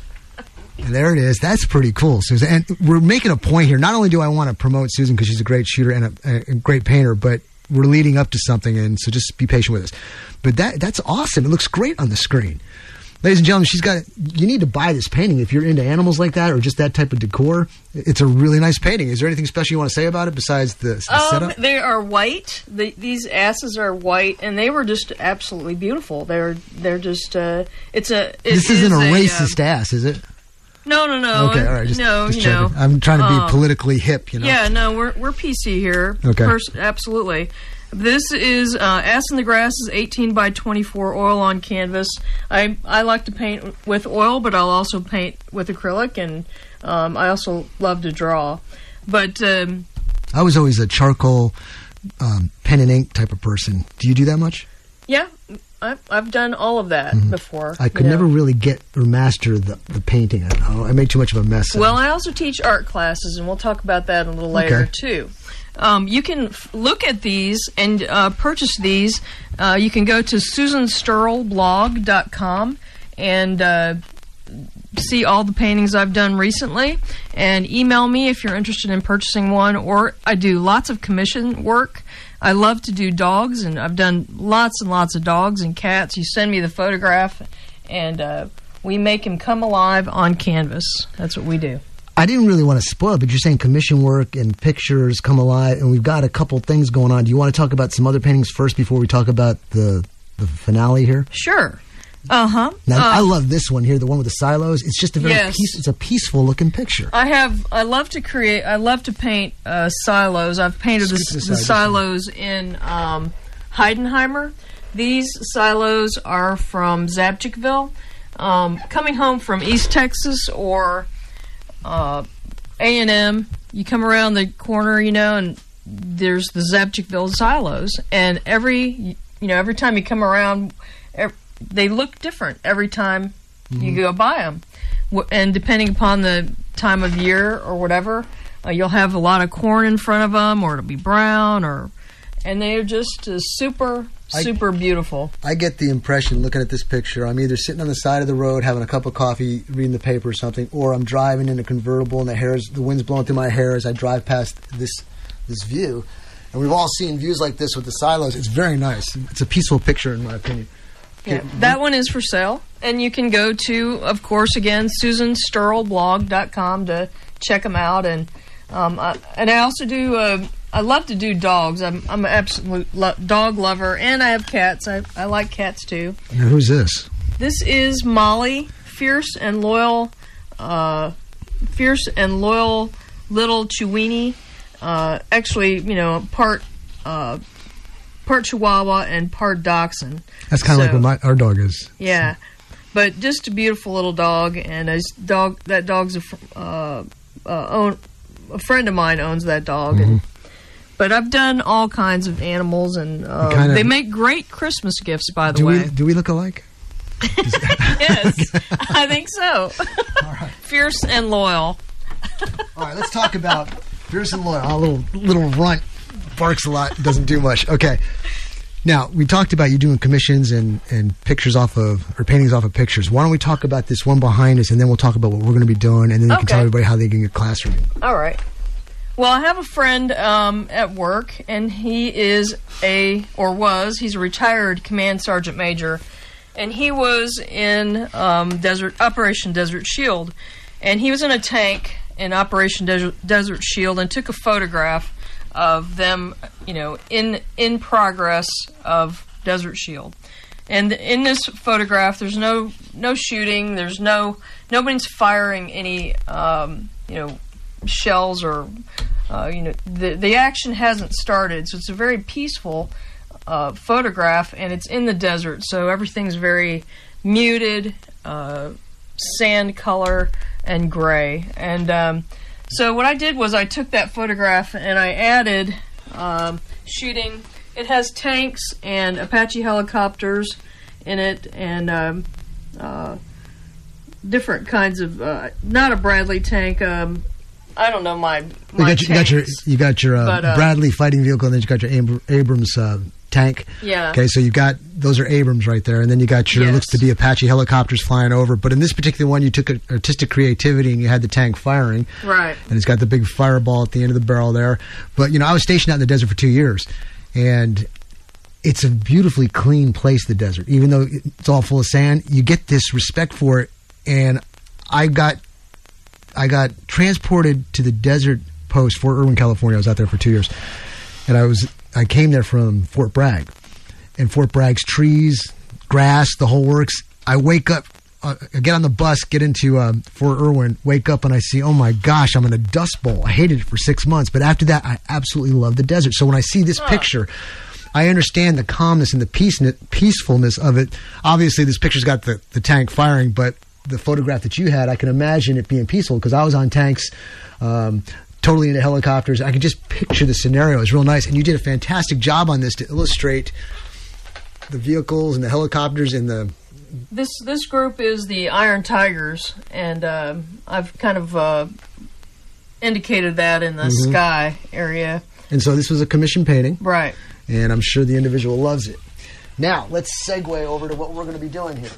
And there it is. That's pretty cool, Susan. And we're making a point here. Not only do I want to promote Susan because she's a great shooter and a, a great painter, but we're leading up to something, and so just be patient with us. But that that's awesome. It looks great on the screen. Ladies and gentlemen, she's got. You need to buy this painting if you're into animals like that or just that type of decor. It's a really nice painting. Is there anything special you want to say about it besides the, the Um, setup? they are white. The, these asses are white, and they were just absolutely beautiful. They're they're just. Uh, it's a. It This isn't is a um, racist ass, is it? No, no, no. Okay, all right. Just, no, just you know. checking. I'm trying to be um, politically hip, you know. Yeah, no, we're we're P C here. Okay. Pers- absolutely. This is uh, Ass in the Grass is eighteen by twenty-four oil on canvas. I I like to paint with oil, but I'll also paint with acrylic, and um, I also love to draw. But um, I was always a charcoal um, pen and ink type of person. Do you do that much? yeah, I've I've done all of that Mhm. before. I could you know. never really get or master the, the painting. I, I made too much of a mess. Well, I also teach art classes, and we'll talk about that a little later, Okay. too. Um, you can f- look at these and uh, purchase these. Uh, you can go to susan sturl blog dot com and uh, see all the paintings I've done recently, and email me if you're interested in purchasing one, or I do lots of commission work. I love to do dogs, and I've done lots and lots of dogs and cats. You send me the photograph, and uh, we make him come alive on canvas. That's what we do. I didn't really want to spoil it, but you're saying commission work and pictures come alive, and we've got a couple things going on. Do you want to talk about some other paintings first before we talk about the the finale here? Sure. Uh-huh. Now, Uh, I love this one here, the one with the silos. It's just a very Yes. peace, it's a peaceful looking picture. I have. I love to create. I love to paint uh, silos. I've painted the, Scoot this the side, silos in um, Heidenheimer. These silos are from Zabchikville. Um, coming home from East Texas or uh, A and M, you come around the corner, you know, and there's the Zabchikville silos. And every, you know, every time you come around, ev they look different every time you Mhm. go by them. And depending upon the time of year or whatever, Uh, you'll have a lot of corn in front of them, or it'll be brown, or and they're just uh, super, super I, beautiful. I get the impression, looking at this picture, I'm either sitting on the side of the road having a cup of coffee, reading the paper or something, or I'm driving in a convertible and the hairs, the wind's blowing through my hair as I drive past this this view. And we've all seen views like this with the silos. It's very nice. It's a peaceful picture, in my opinion. Yeah, that one is for sale. And you can go to, of course, again, susan sterl blog dot com to check them out. And um, I, and I also do, uh, I love to do dogs. I'm, I'm an absolute lo- dog lover. And I have cats. I, I like cats, too. Now, who's this? This is Molly, fierce and loyal, uh, fierce and loyal little Chiweenie. Uh, actually, you know, part uh, part Chihuahua and part Dachshund. That's kind of so, like what my, our dog is. Yeah, but just a beautiful little dog, and a dog. That dog's a fr- uh, uh, own, a friend of mine owns that dog. Mm-hmm. And, but I've done all kinds of animals, and uh, kinda, they make great Christmas gifts. By the do way, we, do we look alike? Yes, I think so. All right. Fierce and loyal. All right, let's talk about fierce and loyal. A little little runt, barks a lot, doesn't do much. Okay. Now, we talked about you doing commissions and, and pictures off of, or paintings off of pictures. Why don't we talk about this one behind us, and then we'll talk about what we're going to be doing, and then you Okay. can tell everybody how they can get class from you. All right. Well, I have a friend um, at work, and he is a, or was, he's a retired command sergeant major, and he was in um, Desert Operation Desert Shield, and he was in a tank in Operation Desert, Desert Shield and took a photograph of them, you know, in in progress of Desert Shield. And in this photograph, there's no no shooting, there's no nobody's firing any um, you know shells or uh, you know the the action hasn't started, so it's a very peaceful uh, photograph, and it's in the desert, so everything's very muted, uh, sand color and gray. And um, so what I did was I took that photograph and I added um, shooting. It has tanks and Apache helicopters in it, and um, uh, different kinds of uh, not a Bradley tank. Um, I don't know my my you got, you got your you got your uh, but, uh, Bradley fighting vehicle, and then you got your Abr- Abrams uh, tank. Yeah. Okay, so you got those are Abrams right there, and then you got your Yes. looks to be Apache helicopters flying over. But in this particular one, you took a, artistic creativity and you had the tank firing. Right. And it's got the big fireball at the end of the barrel there. But you know, I was stationed out in the desert for two years, and it's a beautifully clean place, the desert. Even though it's all full of sand, you get this respect for it. And I got I got transported to the desert post, Fort Irwin, California. I was out there for two years, and I was I came there from Fort Bragg, and Fort Bragg's trees, grass, the whole works. I wake up, uh, I get on the bus, get into um, Fort Irwin, wake up, and I see, oh my gosh, I'm in a dust bowl. I hated it for six months, but after that, I absolutely love the desert. So when I see this picture, I understand the calmness and the peace, peacefulness of it. Obviously, this picture's got the, the tank firing, but the photograph that you had, I can imagine it being peaceful because I was on tanks, um, totally into helicopters. I could just picture the scenario. It was real nice, and you did a fantastic job on this to illustrate the vehicles and the helicopters and the. This this group is the Iron Tigers, and uh, I've kind of uh, indicated that in the Mhm. sky area. And so this was a commission painting, Right. and I'm sure the individual loves it. Now let's segue over to what we're going to be doing here.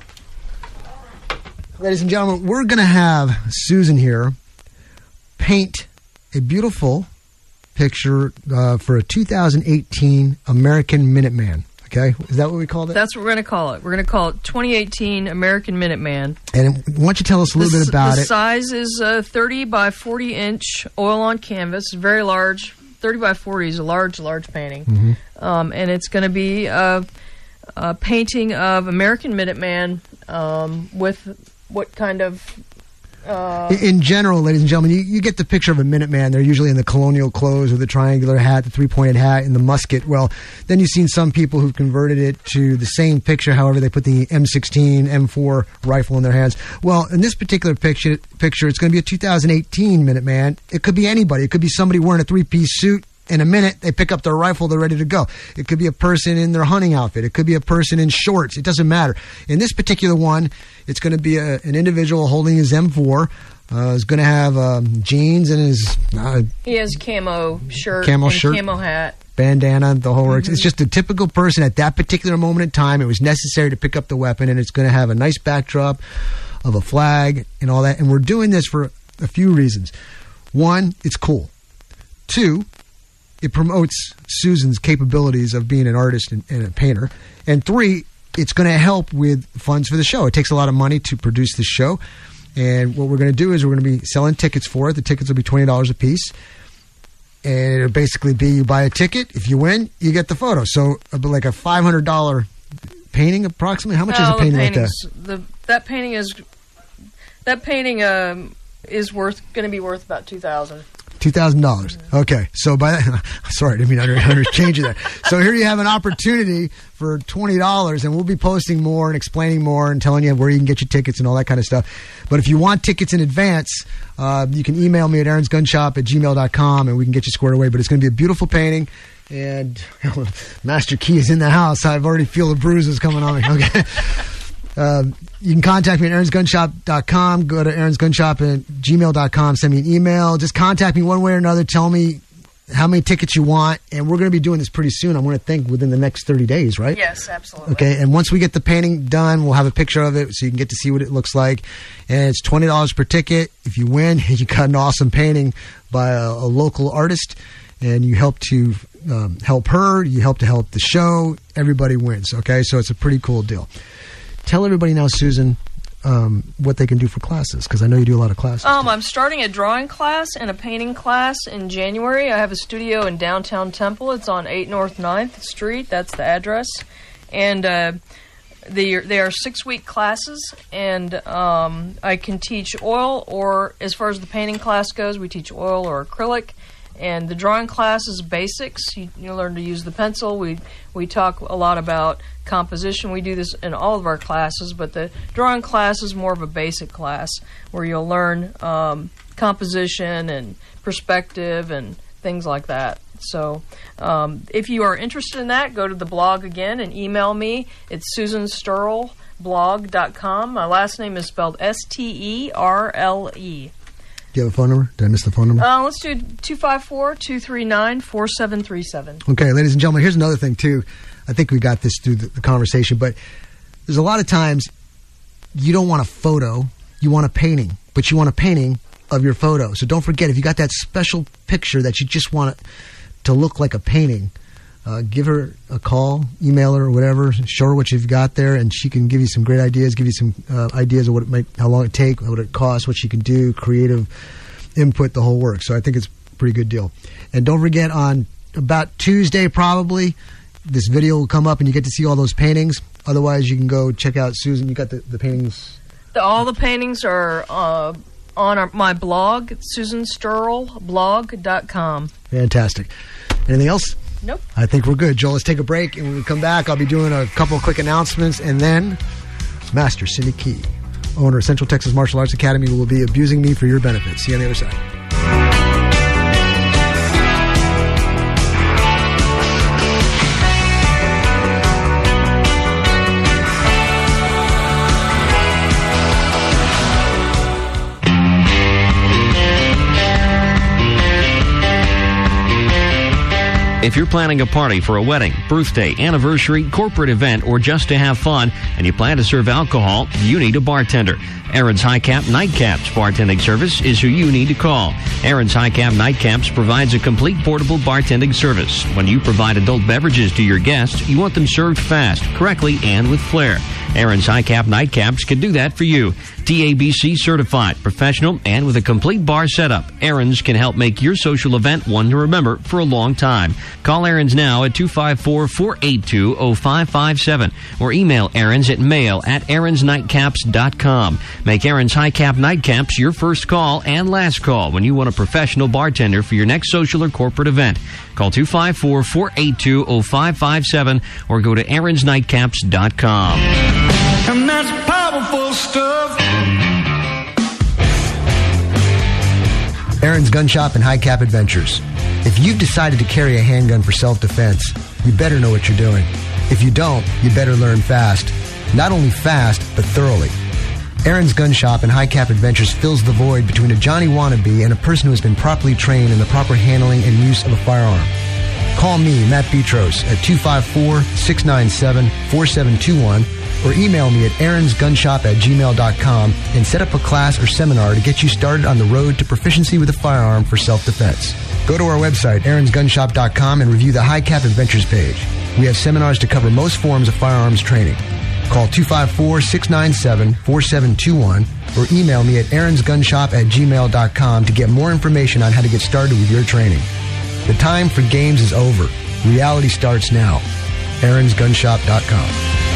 Ladies and gentlemen, we're going to have Susan here paint a beautiful picture uh, for a two thousand eighteen American Minuteman. Okay, is that what we called it? That's what we're going to call it. We're going to call it twenty eighteen American Minuteman. And why don't you tell us a little the, bit about the it? The size is uh, thirty by forty inch oil on canvas. Very large. thirty by forty is a large, large painting. Mm-hmm. Um, and it's going to be a, a painting of American Minuteman um, with what kind of... Uh, In- In general, ladies and gentlemen, you, you get the picture of a Minuteman. They're usually in the colonial clothes with the triangular hat, the three-pointed hat, and the musket. Well, then you've seen some people who've converted it to the same picture. However, they put the M sixteen, M four rifle in their hands. Well, in this particular picture, picture it's going to be a two thousand eighteen Minuteman. It could be anybody. It could be somebody wearing a three-piece suit. In a minute, they pick up their rifle, they're ready to go. It could be a person in their hunting outfit. It could be a person in shorts. It doesn't matter. In this particular one, it's going to be a, an individual holding his M four, Uh, is going to have um, jeans and his uh, He has camo shirt, Camo and shirt. camo hat. bandana, the whole works. Mhm. It's just a typical person at that particular moment in time. It was necessary to pick up the weapon, and it's going to have a nice backdrop of a flag and all that. And we're doing this for a few reasons. One, it's cool. Two, it promotes Susan's capabilities of being an artist and, and a painter. And three, it's going to help with funds for the show. It takes a lot of money to produce this show. And what we're going to do is we're going to be selling tickets for it. The tickets will be twenty dollars a piece. And it'll basically be you buy a ticket. If you win, you get the photo. So uh, like a five hundred dollars painting approximately. How much No, is a painting the like that? paintings- The, that painting is that painting um, is worth going to be worth about two thousand dollars. two thousand dollars. Okay. So by that, sorry, I didn't mean to under, under change that. So here you have an opportunity for twenty dollars, and we'll be posting more and explaining more and telling you where you can get your tickets and all that kind of stuff. But if you want tickets in advance, uh, you can email me at aarons gun shop at gmail dot com, and we can get you squared away. But it's going to be a beautiful painting. And Master Key is in the house. I've already feel the bruises coming on me. Okay. Uh, you can contact me at aarons gun shop dot com. Go to aarons gun shop at gmail dot com. Send me an email. Just contact me one way or another. Tell me how many tickets you want. And we're going to be doing this pretty soon. I'm going to think within the next thirty days, right? Yes, absolutely. Okay. And once we get the painting done, we'll have a picture of it so you can get to see what it looks like. And it's twenty dollars per ticket. If you win, you got an awesome painting by a, a local artist. And you help to um, help her. You help to help the show. Everybody wins. Okay. So it's a pretty cool deal. Tell everybody now, Susan, um, what they can do for classes, because I know you do a lot of classes. Um, I'm starting a drawing class and a painting class in January. I have a studio in downtown Temple. It's on eight North ninth Street. That's the address. And uh, they, they are six-week classes, and um, I can teach oil, or as far as the painting class goes, we teach oil or acrylic. And the drawing class is basics. You, you learn to use the pencil. We we talk a lot about composition. We do this in all of our classes, but the drawing class is more of a basic class where you'll learn um, composition and perspective and things like that. So um, if you are interested in that, go to the blog again and email me. It's susan sterle blog dot com. My last name is spelled S T E R L E. Do you have a phone number? Did I miss the phone number? Uh, let's do two five four, two three nine, four seven three seven. Okay, ladies and gentlemen, here's another thing, too. I think we got this through the, the conversation, but there's a lot of times you don't want a photo, you want a painting, but you want a painting of your photo. So don't forget, if you got that special picture that you just want it to look like a painting, uh, give her a call, email her, or whatever, show her what you've got there, and she can give you some great ideas, give you some uh, ideas of what it might, how long it take, what it costs, what she can do, creative input, the whole work. So I think it's a pretty good deal. And don't forget, on about Tuesday probably, this video will come up and you get to see all those paintings. Otherwise, you can go check out Susan. You got the, the paintings. The, all the paintings are uh, on our, my blog, susan sterle blog dot com. Fantastic. Anything else? Nope. I think we're good. Joel, let's take a break. And when we come back, I'll be doing a couple of quick announcements. And then Master Cindy Key, owner of Central Texas Martial Arts Academy, will be abusing me for your benefit. See you on the other side. If you're planning a party for a wedding, birthday, anniversary, corporate event, or just to have fun, and you plan to serve alcohol, you need a bartender. Aaron's High Cap Nightcaps bartending service is who you need to call. Aaron's High Cap Nightcaps provides a complete portable bartending service. When you provide adult beverages to your guests, you want them served fast, correctly, and with flair. Aaron's High Cap Nightcaps can do that for you. T A B C certified, professional, and with a complete bar setup, Aaron's can help make your social event one to remember for a long time. Call Aaron's now at two five four, four eight two, zero five five seven or email Aaron's at mail at aarons nightcaps dot com. Make Aaron's High Cap Nightcaps your first call and last call when you want a professional bartender for your next social or corporate event. Call two five four, four eight two, zero five five seven or go to aarons nightcaps dot com. And that's powerful stuff. Aaron's Gun Shop and High Cap Adventures. If you've decided to carry a handgun for self-defense, you better know what you're doing. If you don't, you better learn fast. Not only fast, but thoroughly. Aaron's Gun Shop and High Cap Adventures fills the void between a Johnny wannabe and a person who has been properly trained in the proper handling and use of a firearm. Call me, Matt Petros, at two five four, six nine seven, four seven two one or email me at aaronsgunshop at gmail dot com and set up a class or seminar to get you started on the road to proficiency with a firearm for self-defense. Go to our website, aarons gun shop dot com, and review the High Cap Adventures page. We have seminars to cover most forms of firearms training. Call two five four, six nine seven, four seven two one or email me at aaronsgunshop at gmail dot com to get more information on how to get started with your training. The time for games is over. Reality starts now. aarons gun shop dot com.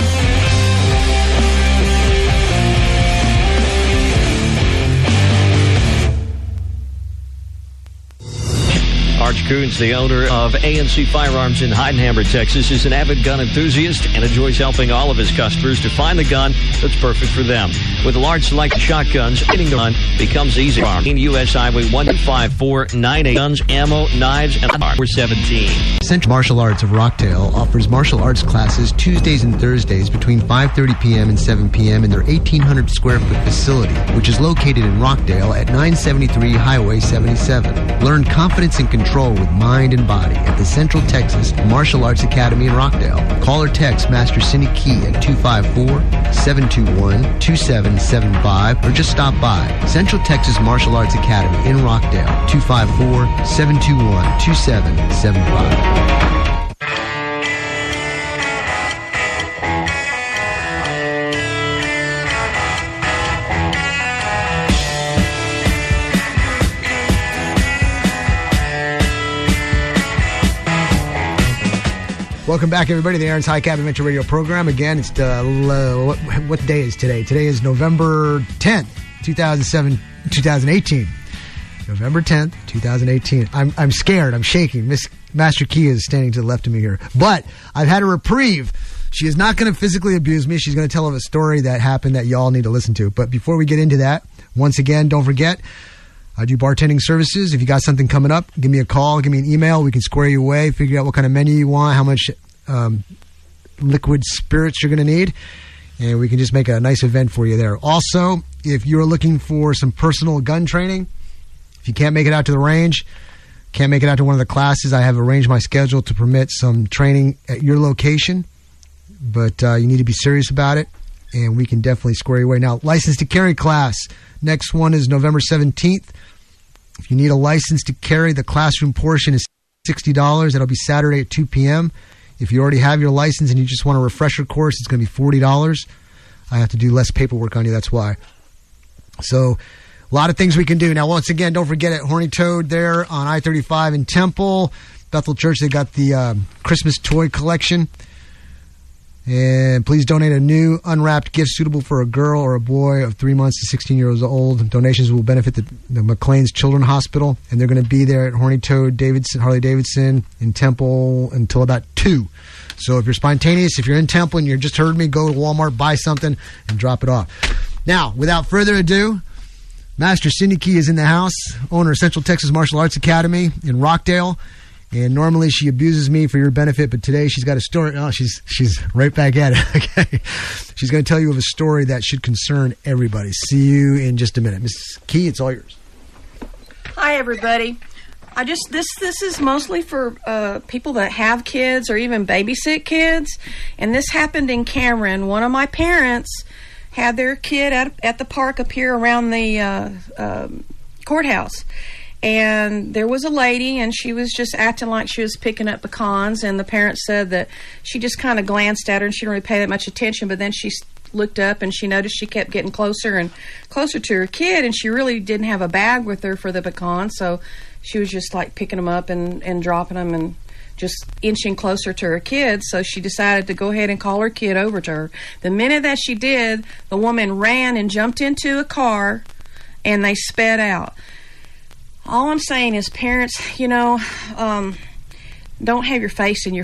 Arch Coons, the owner of A N C Firearms in Heidenhammer, Texas, is an avid gun enthusiast and enjoys helping all of his customers to find the gun that's perfect for them. With a large selection of shotguns, getting the gun becomes easy. In U S Highway one five four nine eight, guns, ammo, knives, and four seventeen. Central Martial Arts of Rockdale offers martial arts classes Tuesdays and Thursdays between five thirty p.m. and seven p.m. in their eighteen hundred square foot facility, which is located in Rockdale at nine seventy-three Highway seventy-seven. Learn confidence and control with mind and body at the Central Texas Martial Arts Academy in Rockdale. Call or text Master Cindy Key at two five four, seven two one, two seven seven five or just stop by. Central Texas Martial Arts Academy in Rockdale, two five four, seven two one, two seven seven five. Welcome back, everybody, to the Aaron's High Cap Adventure Radio program. Again, it's the, uh, what, what day is today? Today is November tenth, two thousand seven, two thousand eighteen. November tenth, two thousand eighteen. I'm I'm scared. I'm shaking. Miss Master Key is standing to the left of me here. But I've had a reprieve. She is not going to physically abuse me. She's going to tell a story that happened that y'all need to listen to. But before we get into that, once again, don't forget, I do bartending services. If you got something coming up, give me a call, give me an email. We can square you away, figure out what kind of menu you want, how much um, liquid spirits you're going to need, and we can just make a nice event for you there. Also, if you're looking for some personal gun training, if you can't make it out to the range, can't make it out to one of the classes, I have arranged my schedule to permit some training at your location, but uh, you need to be serious about it, and we can definitely square you away. Now, license to carry class. Next one is November seventeenth. If you need a license to carry, the classroom portion is sixty dollars. That'll be Saturday at two p.m. If you already have your license and you just want a refresher course, it's going to be forty dollars. I have to do less paperwork on you, that's why. So, a lot of things we can do. Now, once again, don't forget at Horny Toad there on I thirty-five in Temple, Bethel Church, they got the um, Christmas toy collection. And please donate a new unwrapped gift suitable for a girl or a boy of three months to sixteen years old. Donations will benefit the, the McLean's Children's Hospital, and they're going to be there at Horny Toad Davidson, Harley Davidson in Temple until about two. So if you're spontaneous, if you're in Temple and you just heard me, go to Walmart, buy something, and drop it off. Now, without further ado, Master Cindy Key is in the house, owner of Central Texas Martial Arts Academy in Rockdale. And normally she abuses me for your benefit, but today she's got a story. Oh, she's she's right back at it. Okay, she's going to tell you of a story that should concern everybody. See you in just a minute, Miss Key. It's all yours. Hi, everybody. I just this this is mostly for uh, people that have kids or even babysit kids, and this happened in Cameron. One of my parents had their kid at at the park up here around the uh, uh, courthouse. And there was a lady, and she was just acting like she was picking up pecans, and the parents said that she just kind of glanced at her, and she didn't really pay that much attention, but then she looked up, and she noticed she kept getting closer and closer to her kid, and she really didn't have a bag with her for the pecans, so she was just, like, picking them up and, and dropping them and just inching closer to her kid, so she decided to go ahead and call her kid over to her. The minute that she did, the woman ran and jumped into a car, and they sped out. All I'm saying is, parents, you know, um, don't have your face in your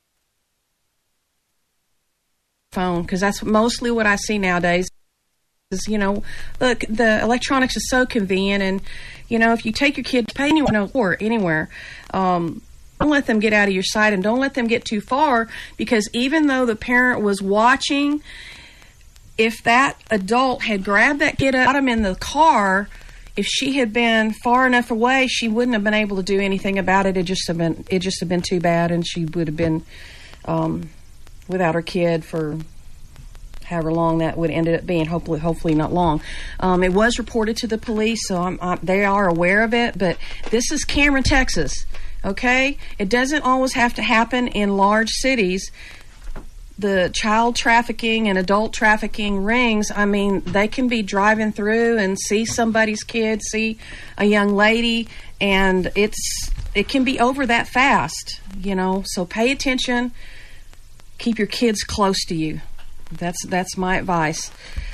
phone, because that's mostly what I see nowadays. Is, you know, look, the electronics is so convenient, and, you know, if you take your kid to pay anywhere, or anywhere, um, don't let them get out of your sight, and don't let them get too far, because even though the parent was watching, if that adult had grabbed that kid up, got him in the car, if she had been far enough away, she wouldn't have been able to do anything about it. It just have been, it just have been too bad, and she would have been um, without her kid for however long that would ended up being. Hopefully, hopefully not long. Um, it was reported to the police, so I'm, I'm, they are aware of it. But this is Cameron, Texas. Okay, it doesn't always have to happen in large cities. The child trafficking and adult trafficking rings, I mean, they can be driving through and see somebody's kid, see a young lady, and it's it can be over that fast, you know. So pay attention. Keep your kids close to you. That's that's my advice.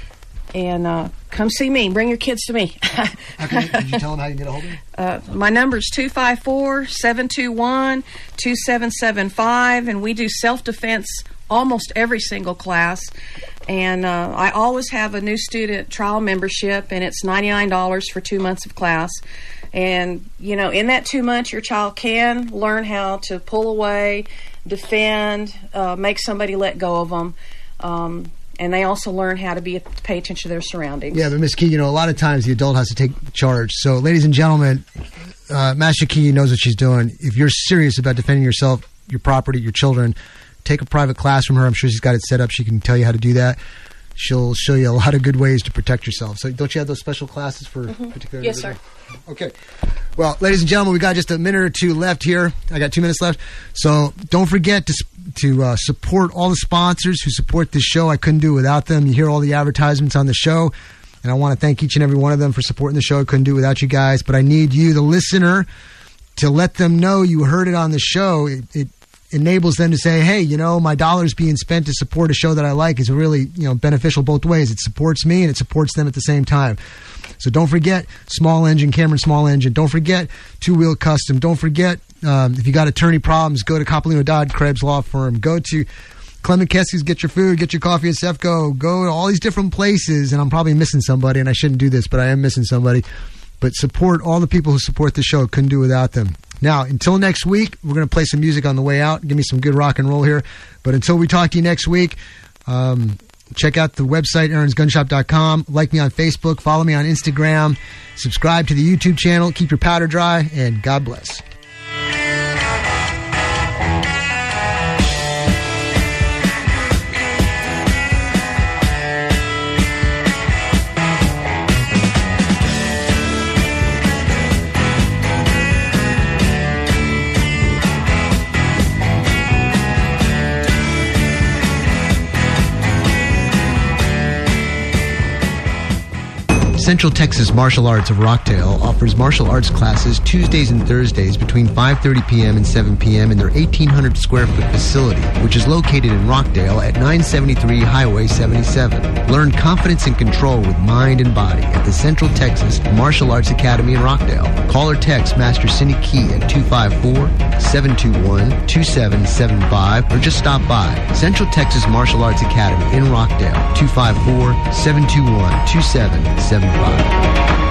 And uh, come see me. Bring your kids to me. Okay, could you tell them how you can get a hold of me? Uh, my number is two five four, seven two one, two seven seven five, and we do self-defense almost every single class. And uh, I always have a new student trial membership, and it's ninety-nine dollars for two months of class. And, you know, in that two months, your child can learn how to pull away, defend, uh, make somebody let go of them. Um, and they also learn how to be to pay attention to their surroundings. Yeah, but Miss Key, you know, a lot of times the adult has to take charge. So, ladies and gentlemen, uh, Master Key knows what she's doing. If you're serious about defending yourself, your property, your children, take a private class from her. I'm sure she's got it set up. She can tell you how to do that. She'll show you a lot of good ways to protect yourself. So, don't you have those special classes for Mm-hmm. particular? Yes, sir. Okay. Well, ladies and gentlemen, we got just a minute or two left here. I got two minutes left. So don't forget to to uh, support all the sponsors who support this show. I couldn't do it without them. You hear all the advertisements on the show, and I want to thank each and every one of them for supporting the show. I couldn't do it without you guys, but I need you, the listener, to let them know you heard it on the show. It, it enables them to say, hey, you know, my dollar's being spent to support a show that I like is really, you know, beneficial both ways. It supports me and it supports them at the same time. So don't forget Small Engine, Cameron Small Engine. Don't forget Two Wheel Custom. Don't forget, um, if you got attorney problems, go to Coppolino Dodd Krebs Law Firm. Go to Clement Kesey's, get your food, get your coffee at Sefco. Go to all these different places, and I'm probably missing somebody, and I shouldn't do this, but I am missing somebody. But support all the people who support the show. Couldn't do it without them. Now, until next week, we're going to play some music on the way out. Give me some good rock and roll here. But until we talk to you next week, um, check out the website, Aaron's Gun Shop dot com. Like me on Facebook. Follow me on Instagram. Subscribe to the YouTube channel. Keep your powder dry, and God bless. Central Texas Martial Arts of Rockdale offers martial arts classes Tuesdays and Thursdays between five thirty p.m. and seven p.m. in their eighteen hundred square foot facility, which is located in Rockdale at nine seventy-three Highway seventy-seven. Learn confidence and control with mind and body at the Central Texas Martial Arts Academy in Rockdale. Call or text Master Cindy Key at two five four, seven two one, two seven seven five or just stop by Central Texas Martial Arts Academy in Rockdale, two five four, seven two one, two seven seven five.